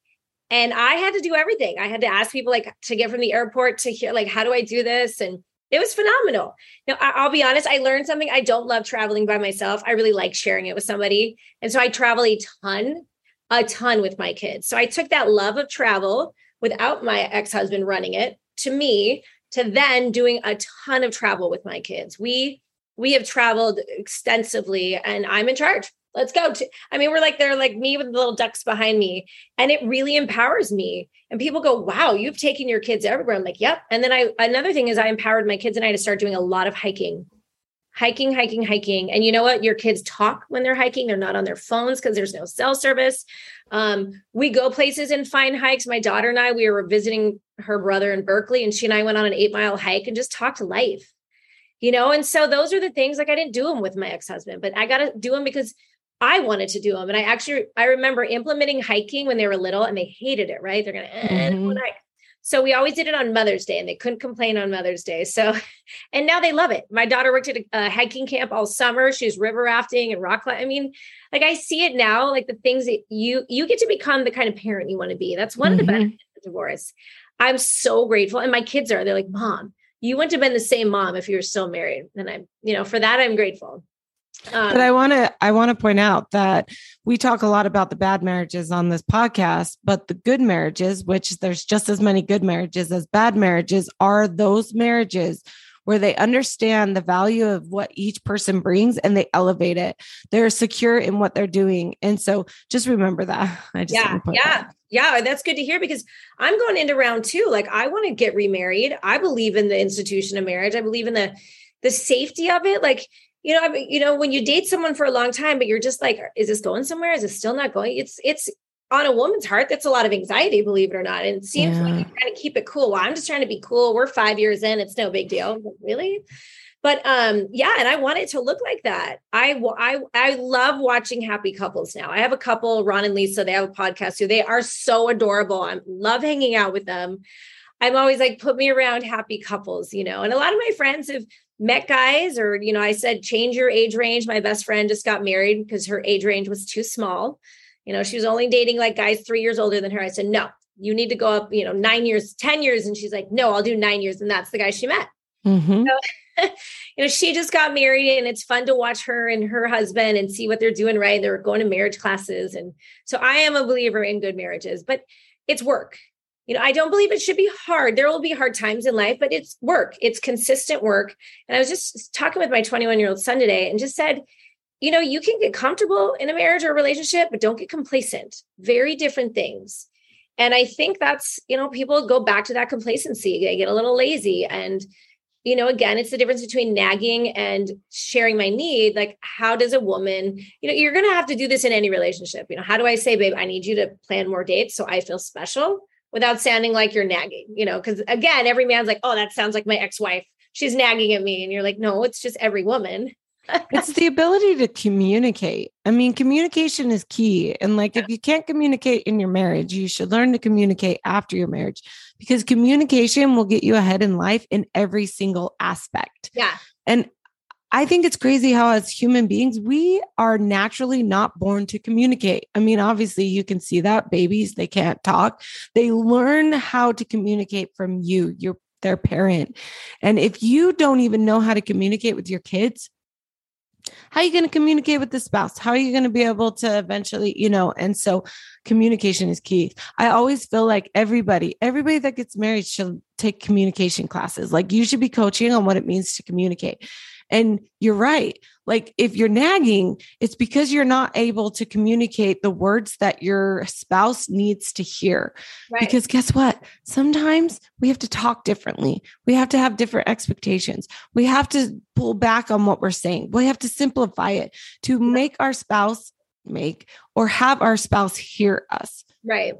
And I had to do everything. I had to ask people like to get from the airport to here, like, how do I do this? And it was phenomenal. Now, I'll be honest, I learned something. I don't love traveling by myself. I really like sharing it with somebody. And so I travel a ton, a ton with my kids. So I took that love of travel without my ex-husband running it to me, to then doing a ton of travel with my kids. We, we have traveled extensively and I'm in charge. Let's go. To, I mean, we're like, they're like me with the little ducks behind me. And it really empowers me. And people go, wow, you've taken your kids everywhere. I'm like, yep. And then I, another thing is I empowered my kids and I to start doing a lot of hiking, hiking, hiking, hiking. And you know what? Your kids talk when they're hiking. They're not on their phones because there's no cell service. Um, we go places and find hikes. My daughter and I, we were visiting her brother in Berkeley and she and I went on an eight mile hike and just talked life, you know? And so those are the things, like I didn't do them with my ex-husband, but I got to do them because I wanted to do them. And I actually, I remember implementing hiking when they were little and they hated it, right? They're going to, eh, mm-hmm. So we always did it on Mother's Day and they couldn't complain on Mother's Day. So, and now they love it. My daughter worked at a, a hiking camp all summer. She was river rafting and rock climbing. I mean, like I see it now, like the things that you, you get to become the kind of parent you want to be. That's one mm-hmm. of the benefits of divorce. I'm so grateful. And my kids are, they're like, Mom, you wouldn't have been the same mom if you were still married. And I'm, you know, for that, I'm grateful. Um, but I want to, I want to point out that we talk a lot about the bad marriages on this podcast, but the good marriages, which there's just as many good marriages as bad marriages, are those marriages where they understand the value of what each person brings and they elevate it. They're secure in what they're doing. And so just remember that. I just yeah, yeah, that. yeah. That's good to hear because I'm going into round two. Like I want to get remarried. I believe in the institution of marriage. I believe in the, the safety of it. Like, you know, I mean, you know, when you date someone for a long time, but you're just like, is this going somewhere? Is it still not going? It's, it's on a woman's heart. That's a lot of anxiety, believe it or not. And it seems yeah. like you're trying to keep it cool. Well, I'm just trying to be cool. We're five years in. It's no big deal. But really? But um, yeah. And I want it to look like that. I, I, I love watching happy couples now. I have a couple, Ron and Lisa, they have a podcast too. They are so adorable. I love hanging out with them. I'm always like, put me around happy couples, you know, and a lot of my friends have met guys or, you know, I said, change your age range. My best friend just got married because her age range was too small. You know, she was only dating like guys three years older than her. I said, no, you need to go up, you know, nine years, ten years. And she's like, no, I'll do nine years. And that's the guy she met. Mm-hmm. So, you know, she just got married and it's fun to watch her and her husband and see what they're doing right. They're going to marriage classes. And so I am a believer in good marriages, but it's work. You know, I don't believe it should be hard. There will be hard times in life, but it's work. It's consistent work. And I was just talking with my twenty-one-year-old son today and just said, you know, you can get comfortable in a marriage or a relationship, but don't get complacent. Very different things. And I think that's, you know, people go back to that complacency. They get a little lazy. And, you know, again, it's the difference between nagging and sharing my need. Like, how does a woman, you know, you're going to have to do this in any relationship. You know, how do I say, babe, I need you to plan more dates so I feel special? Without sounding like you're nagging, you know, because again, every man's like, oh, that sounds like my ex-wife. She's nagging at me. And you're like, no, it's just every woman. It's the ability to communicate. I mean, communication is key. And like, yeah. if you can't communicate in your marriage, you should learn to communicate after your marriage because communication will get you ahead in life in every single aspect. Yeah. And I think it's crazy how as human beings, we are naturally not born to communicate. I mean, obviously you can see that babies, they can't talk. They learn how to communicate from you, your their parent. And if you don't even know how to communicate with your kids, how are you going to communicate with the spouse? How are you going to be able to eventually, you know, and so communication is key. I always feel like everybody, everybody that gets married should take communication classes. Like you should be coaching on what it means to communicate. And you're right. Like if you're nagging, it's because you're not able to communicate the words that your spouse needs to hear. Right. Because guess what? Sometimes we have to talk differently. We have to have different expectations. We have to pull back on what we're saying. We have to simplify it to make our spouse make or have our spouse hear us. Right.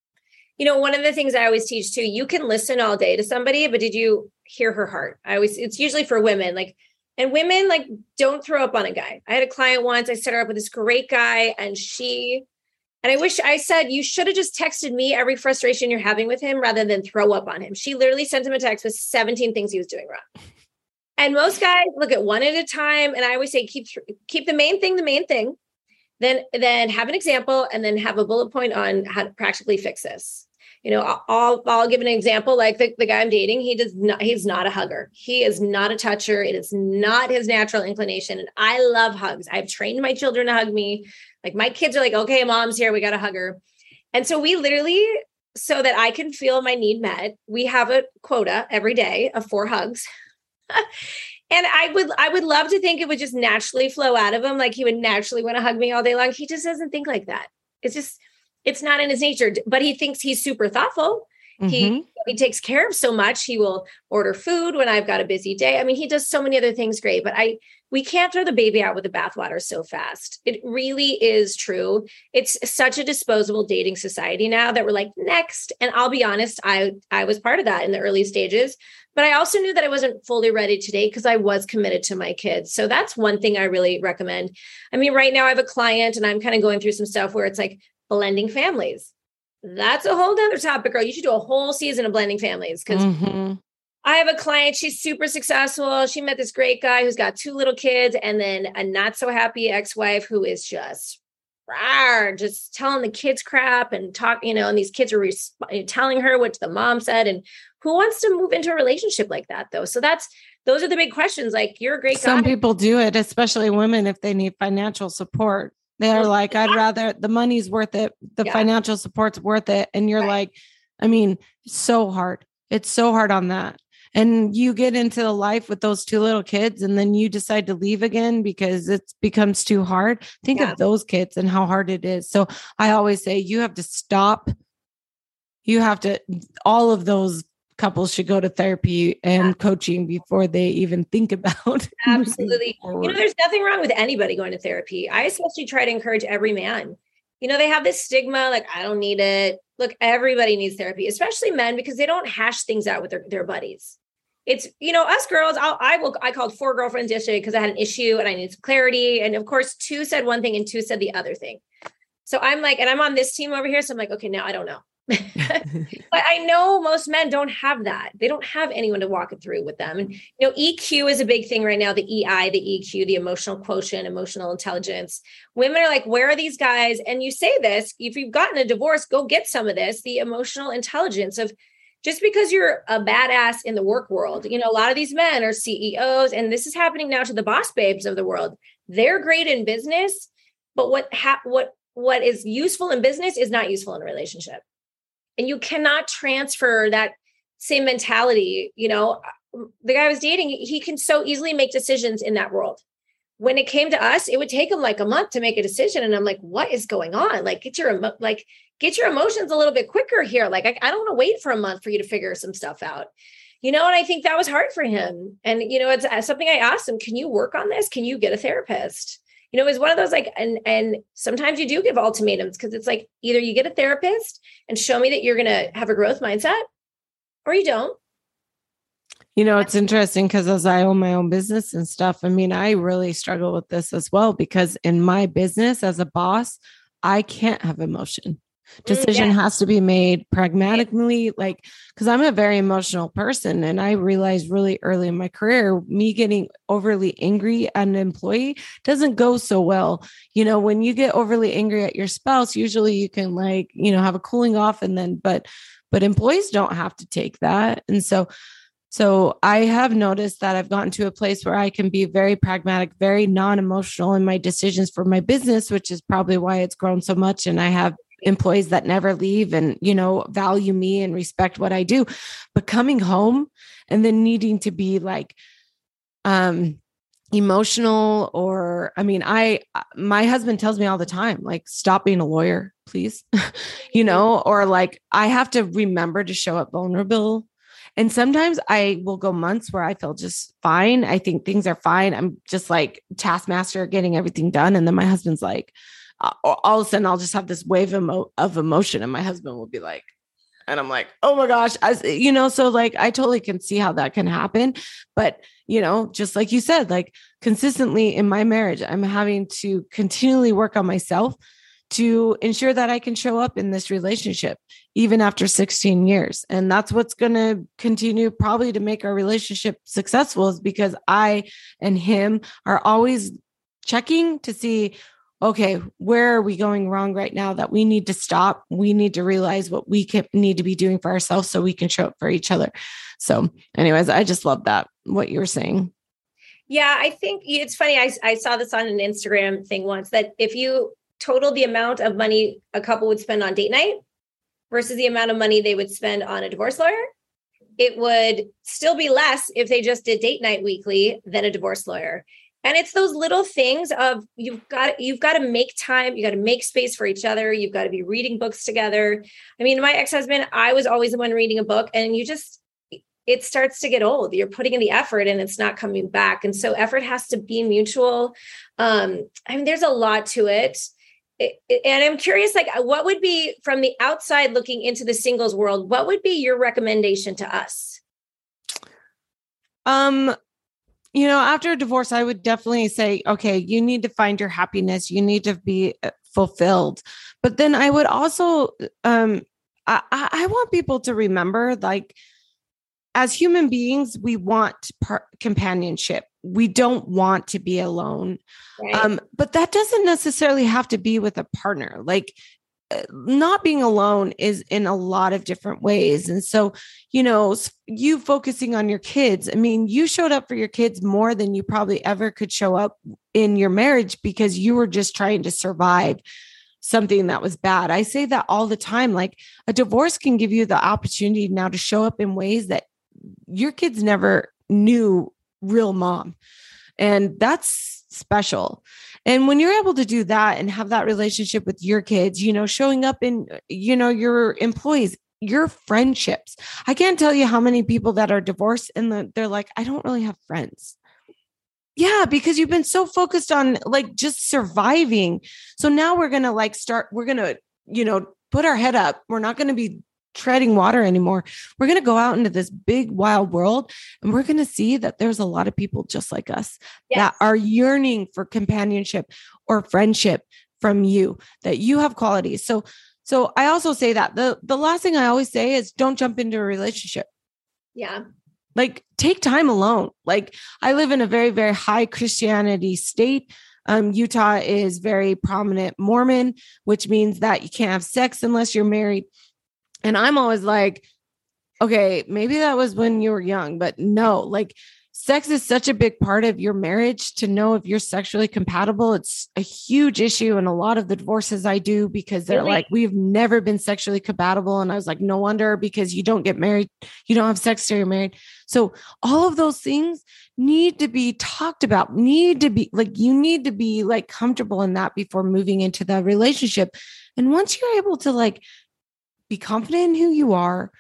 You know, one of the things I always teach too, you can listen all day to somebody, but did you hear her heart? I always, it's usually for women, like, and women like don't throw up on a guy. I had a client once, I set her up with this great guy and she, and I wish I said, you should have just texted me every frustration you're having with him rather than throw up on him. She literally sent him a text with seventeen things he was doing wrong. And most guys look at one at a time. And I always say, keep, keep the main thing, the main thing. then, then have an example and then have a bullet point on how to practically fix this. You know, I'll, I'll give an example. Like the, the guy I'm dating, he does not, he's not a hugger. He is not a toucher. It is not his natural inclination. And I love hugs. I've trained my children to hug me. Like my kids are like, okay, mom's here. We got to hug her. And so we literally, so that I can feel my need met, we have a quota every day of four hugs. And I would, I would love to think it would just naturally flow out of him. Like he would naturally want to hug me all day long. He just doesn't think like that. It's just, it's not in his nature, but he thinks he's super thoughtful. Mm-hmm. He, he takes care of so much. He will order food when I've got a busy day. I mean, he does so many other things great, but I, we can't throw the baby out with the bathwater so fast. It really is true. It's such a disposable dating society now that we're like, next. And I'll be honest, I, I was part of that in the early stages, but I also knew that I wasn't fully ready to date because I was committed to my kids. So that's one thing I really recommend. I mean, right now I have a client and I'm kind of going through some stuff where it's like, blending families. That's a whole nother topic, girl. You should do a whole season of blending families because mm-hmm. I have a client. She's super successful. She met this great guy who's got two little kids and then a not so happy ex-wife who is just rawr, just telling the kids crap and talk, you know, and these kids are resp- telling her what the mom said. And who wants to move into a relationship like that though? So that's, those are the big questions. Like you're a great guy. Some people do it, especially women, if they need financial support. They're like, I'd rather, the money's worth it. The yeah. financial support's worth it. And you're right. like, I mean, it's so hard. It's so hard on that. And you get into the life with those two little kids and then you decide to leave again because it becomes too hard. Think yeah. of those kids and how hard it is. So I always say you have to stop. You have to, all of those couples should go to therapy and yeah. coaching before they even think about. Absolutely. You know, there's nothing wrong with anybody going to therapy. I especially try to encourage every man. You know, they have this stigma, like, I don't need it. Look, everybody needs therapy, especially men, because they don't hash things out with their, their buddies. It's, you know, us girls, I'll, I will, I called four girlfriends yesterday because I had an issue and I needed some clarity. And of course, two said one thing and two said the other thing. So I'm like, and I'm on this team over here. So I'm like, okay, now I don't know. But I know most men don't have that. They don't have anyone to walk it through with them. And, you know, E Q is a big thing right now. The E I, the E Q, the emotional quotient, emotional intelligence. Women are like, where are these guys? And you say this, if you've gotten a divorce, go get some of this, the emotional intelligence of just because you're a badass in the work world. You know, a lot of these men are C E Os, and this is happening now to the boss babes of the world. They're great in business, but what ha- what what is useful in business is not useful in a relationship. And you cannot transfer that same mentality. You know, the guy I was dating, he can so easily make decisions in that world. When it came to us, it would take him like a month to make a decision. And I'm like, what is going on? Like, get your, emo- like, get your emotions a little bit quicker here. Like, I, I don't want to wait for a month for you to figure some stuff out. You know, and I think that was hard for him. And, you know, it's something I asked him, can you work on this? Can you get a therapist? You know, it was one of those like, and and sometimes you do give ultimatums because it's like either you get a therapist and show me that you're going to have a growth mindset or you don't. You know, it's interesting because as I own my own business and stuff, I mean, I really struggle with this as well, because in my business as a boss, I can't have emotion. Decision yeah. has to be made pragmatically, like, because I'm a very emotional person. And I realized really early in my career, me getting overly angry at an employee doesn't go so well. You know, when you get overly angry at your spouse, usually you can like, you know, have a cooling off and then, but, but employees don't have to take that. And so, so I have noticed that I've gotten to a place where I can be very pragmatic, very non-emotional in my decisions for my business, which is probably why it's grown so much. And I have employees that never leave and, you know, value me and respect what I do. But coming home and then needing to be like, um, emotional or, I mean, I, my husband tells me all the time, like, stop being a lawyer, please, you know, or like, I have to remember to show up vulnerable. And sometimes I will go months where I feel just fine. I think things are fine. I'm just like taskmaster getting everything done. And then my husband's like, Uh, all of a sudden I'll just have this wave of, emo- of emotion and my husband will be like, and I'm like, oh my gosh, I, you know, so like, I totally can see how that can happen. But, you know, just like you said, like consistently in my marriage, I'm having to continually work on myself to ensure that I can show up in this relationship, even after sixteen years. And that's what's going to continue probably to make our relationship successful, is because I and him are always checking to see okay, where are we going wrong right now that we need to stop? We need to realize what we can, need to be doing for ourselves so we can show up for each other. So anyways, I just love that, what you were saying. Yeah, I think it's funny. I, I saw this on an Instagram thing once, that if you total the amount of money a couple would spend on date night versus the amount of money they would spend on a divorce lawyer, it would still be less if they just did date night weekly than a divorce lawyer. And it's those little things of you've got, you've got to make time, you got to make space for each other. You've got to be reading books together. I mean, my ex-husband, I was always the one reading a book, and you just, it starts to get old. You're putting in the effort and it's not coming back. And so effort has to be mutual. Um, I mean, there's a lot to it. It, it. And I'm curious, like, what would be, from the outside looking into the singles world, what would be your recommendation to us? Um, you know, after a divorce, I would definitely say, okay, you need to find your happiness. You need to be fulfilled. But then I would also, um, I, I want people to remember, like, as human beings, we want par- companionship. We don't want to be alone. Right. Um, but that doesn't necessarily have to be with a partner. Like, not being alone is in a lot of different ways. And so, you know, you focusing on your kids, I mean, you showed up for your kids more than you probably ever could show up in your marriage because you were just trying to survive something that was bad. I say that all the time. Like, a divorce can give you the opportunity now to show up in ways that your kids never knew real mom. And that's special. And when you're able to do that and have that relationship with your kids, you know, showing up in, you know, your employees, your friendships. I can't tell you how many people that are divorced and the, they're like, I don't really have friends. Yeah, because you've been so focused on like just surviving. So now we're going to like start, we're going to, you know, put our head up. We're not going to be treading water anymore. We're going to go out into this big, wild world, and we're going to see that there's a lot of people just like us yes. that are yearning for companionship or friendship from you, that you have qualities. So, so I also say that the, the last thing I always say is don't jump into a relationship. Yeah. Like, take time alone. Like, I live in a very, very high Christianity state. Um, Utah is very prominent Mormon, which means that you can't have sex unless you're married. And I'm always like, okay, maybe that was when you were young, but no, like, sex is such a big part of your marriage to know if you're sexually compatible. It's a huge issue in a lot of the divorces I do because they're really? like, we've never been sexually compatible. And I was like, no wonder, because you don't get married. You don't have sex till you're married. So all of those things need to be talked about, need to be like, you need to be like comfortable in that before moving into the relationship. And once you're able to like be confident in who you are,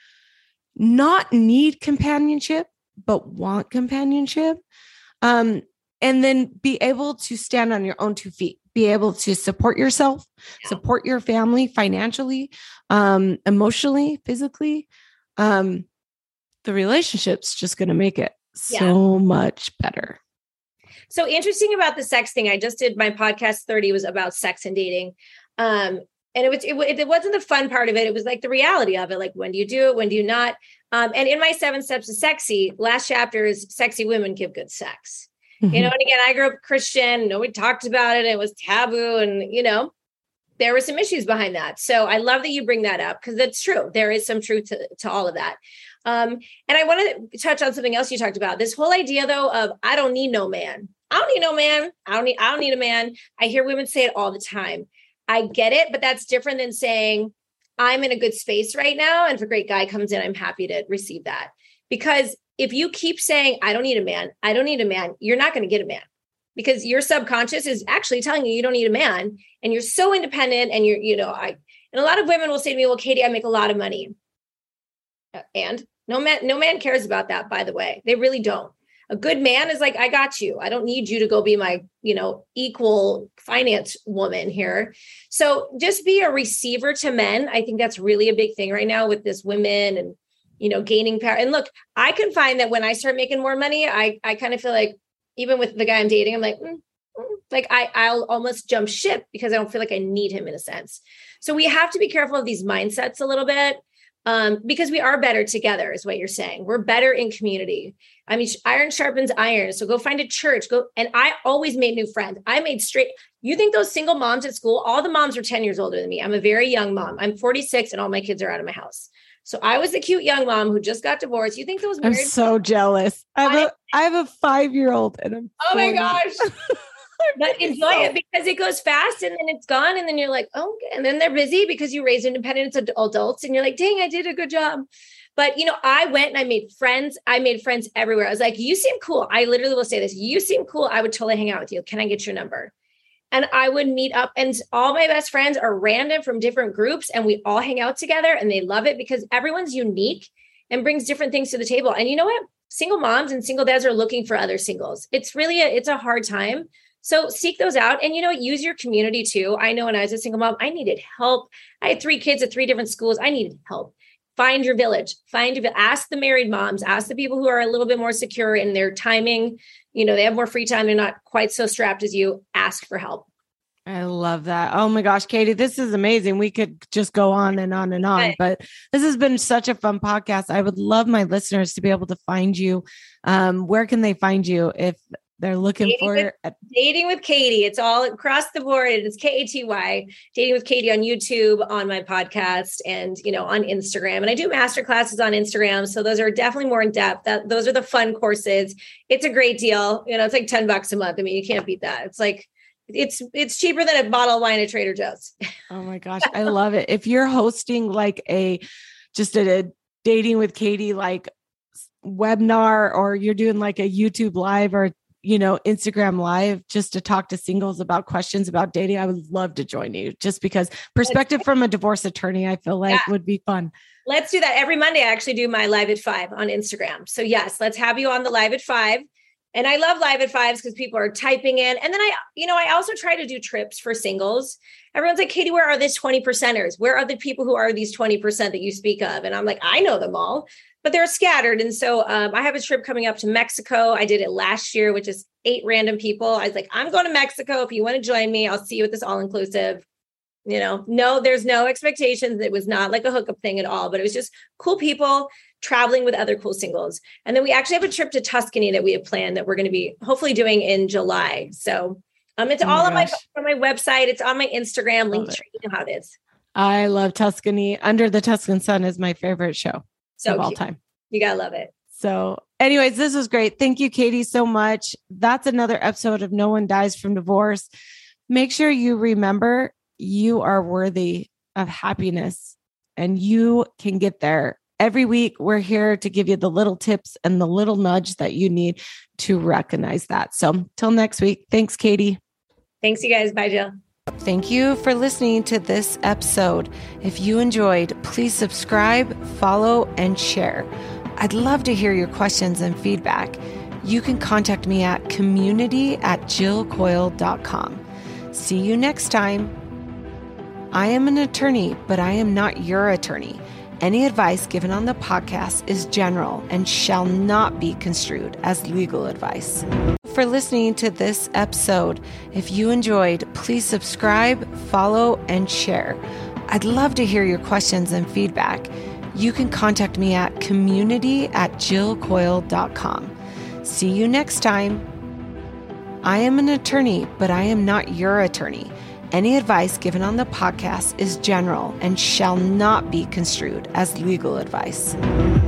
not need companionship, but want companionship, um, and then be able to stand on your own two feet, be able to support yourself, yeah. support your family financially, um, emotionally, physically. Um, the relationship's just going to make it so yeah. much better. So interesting about the sex thing. I just did my podcast thirty was about sex and dating. Um, And it was, it, it wasn't the fun part of it. It was like the reality of it. Like, when do you do it? When do you not? Um, and in my seven steps to sexy, last chapter is sexy women give good sex. Mm-hmm. You know, and again, I grew up Christian. Nobody talked about it. It was taboo. And, you know, there were some issues behind that. So I love that you bring that up, because that's true. There is some truth to, to all of that. Um, and I want to touch on something else you talked about. This whole idea, though, of I don't need no man. I don't need no man. I don't need, I don't need a man. I hear women say it all the time. I get it, but that's different than saying I'm in a good space right now. And if a great guy comes in, I'm happy to receive that. Because if you keep saying, I don't need a man, I don't need a man, you're not going to get a man, because your subconscious is actually telling you you don't need a man. And you're so independent. And you're, you know, I, and a lot of women will say to me, well, Katie, I make a lot of money. And no man, no man cares about that, by the way. They really don't. A good man is like, I got you. I don't need you to go be my, you know, equal finance woman here. So just be a receiver to men. I think that's really a big thing right now with this women and, you know, gaining power. And look, I can find that when I start making more money, I, I kind of feel like, even with the guy I'm dating, I'm like, mm, mm, like I, I'll almost jump ship because I don't feel like I need him in a sense. So we have to be careful of these mindsets a little bit. Um, because we are better together is what you're saying. We're better in community. I mean, iron sharpens iron. So go find a church, go. And I always made new friends. I made straight. You think those single moms at school, all the moms are ten years older than me. I'm a very young mom. I'm forty-six and all my kids are out of my house. So I was the cute young mom who just got divorced. You think those married I'm so moms- jealous. I have a, I have a five-year-old and I'm Oh forty. my gosh. But enjoy it because it goes fast and then it's gone. And then you're like, oh, okay. And then they're busy because you raised independent ad- adults and you're like, dang, I did a good job. But, you know, I went and I made friends. I made friends everywhere. I was like, you seem cool. I literally will say this. You seem cool. I would totally hang out with you. Can I get your number? And I would meet up and all my best friends are random from different groups and we all hang out together and they love it because everyone's unique and brings different things to the table. And you know what? Single moms and single dads are looking for other singles. It's really, a, it's a hard time. So seek those out and, you know, use your community too. I know when I was a single mom, I needed help. I had three kids at three different schools. I needed help. Find your village, find your, ask the married moms, ask the people who are a little bit more secure in their timing. You know, they have more free time. They're not quite so strapped as you. Ask for help. I love that. Oh my gosh, Katie, this is amazing. We could just go on and on and on, but this has been such a fun podcast. I would love my listeners to be able to find you. Um, where can they find you if they're looking Dating for with, a- Dating with Katie? It's all across the board. It's K A T Y, Dating with Katie on YouTube, on my podcast, and, you know, on Instagram. And I do master classes on Instagram. So those are definitely more in depth. That those are the fun courses. It's a great deal. You know, it's like ten bucks a month. I mean, you can't beat that. It's like, it's, it's cheaper than a bottle of wine at Trader Joe's. Oh my gosh. I love it. If you're hosting like a, just a, a Dating with Katie, like webinar, or you're doing like a YouTube live or, you know, Instagram live just to talk to singles about questions about dating, I would love to join you just because perspective from a divorce attorney, I feel like yeah. would be fun. Let's do that. Every Monday, I actually do my live at five on Instagram. So yes, let's have you on the live at five. And I love live at fives because people are typing in. And then I, you know, I also try to do trips for singles. Everyone's like, Katie, where are these twenty percenters? Where are the people who are these twenty percent that you speak of? And I'm like, I know them all, but they're scattered. And so um, I have a trip coming up to Mexico. I did it last year, which is eight random people. I was like, I'm going to Mexico. If you want to join me, I'll see you at this all-inclusive. You know, no, there's no expectations. It was not like a hookup thing at all, but it was just cool people traveling with other cool singles. And then we actually have a trip to Tuscany that we have planned that we're going to be hopefully doing in July. So um, it's oh all on my, on my website. It's on my Instagram link. You know how it is. I love Tuscany. Under the Tuscan Sun is my favorite show so of cute. all time. You got to love it. So anyways, this was great. Thank you, Katie, so much. That's another episode of No One Dies from Divorce. Make sure you remember you are worthy of happiness and you can get there. Every week, we're here to give you the little tips and the little nudge that you need to recognize that. So till next week. Thanks, Katie. Thanks, you guys. Bye, Jill. Thank you for listening to this episode. If you enjoyed, please subscribe, follow, and share. I'd love to hear your questions and feedback. You can contact me at community at jill coyle dot com. See you next time. I am an attorney, but I am not your attorney. Any advice given on the podcast is general and shall not be construed as legal advice. For listening to this episode, if you enjoyed, please subscribe, follow, and share. I'd love to hear your questions and feedback. You can contact me at community at jill coyle dot com. See you next time. I am an attorney, but I am not your attorney. Any advice given on the podcast is general and shall not be construed as legal advice.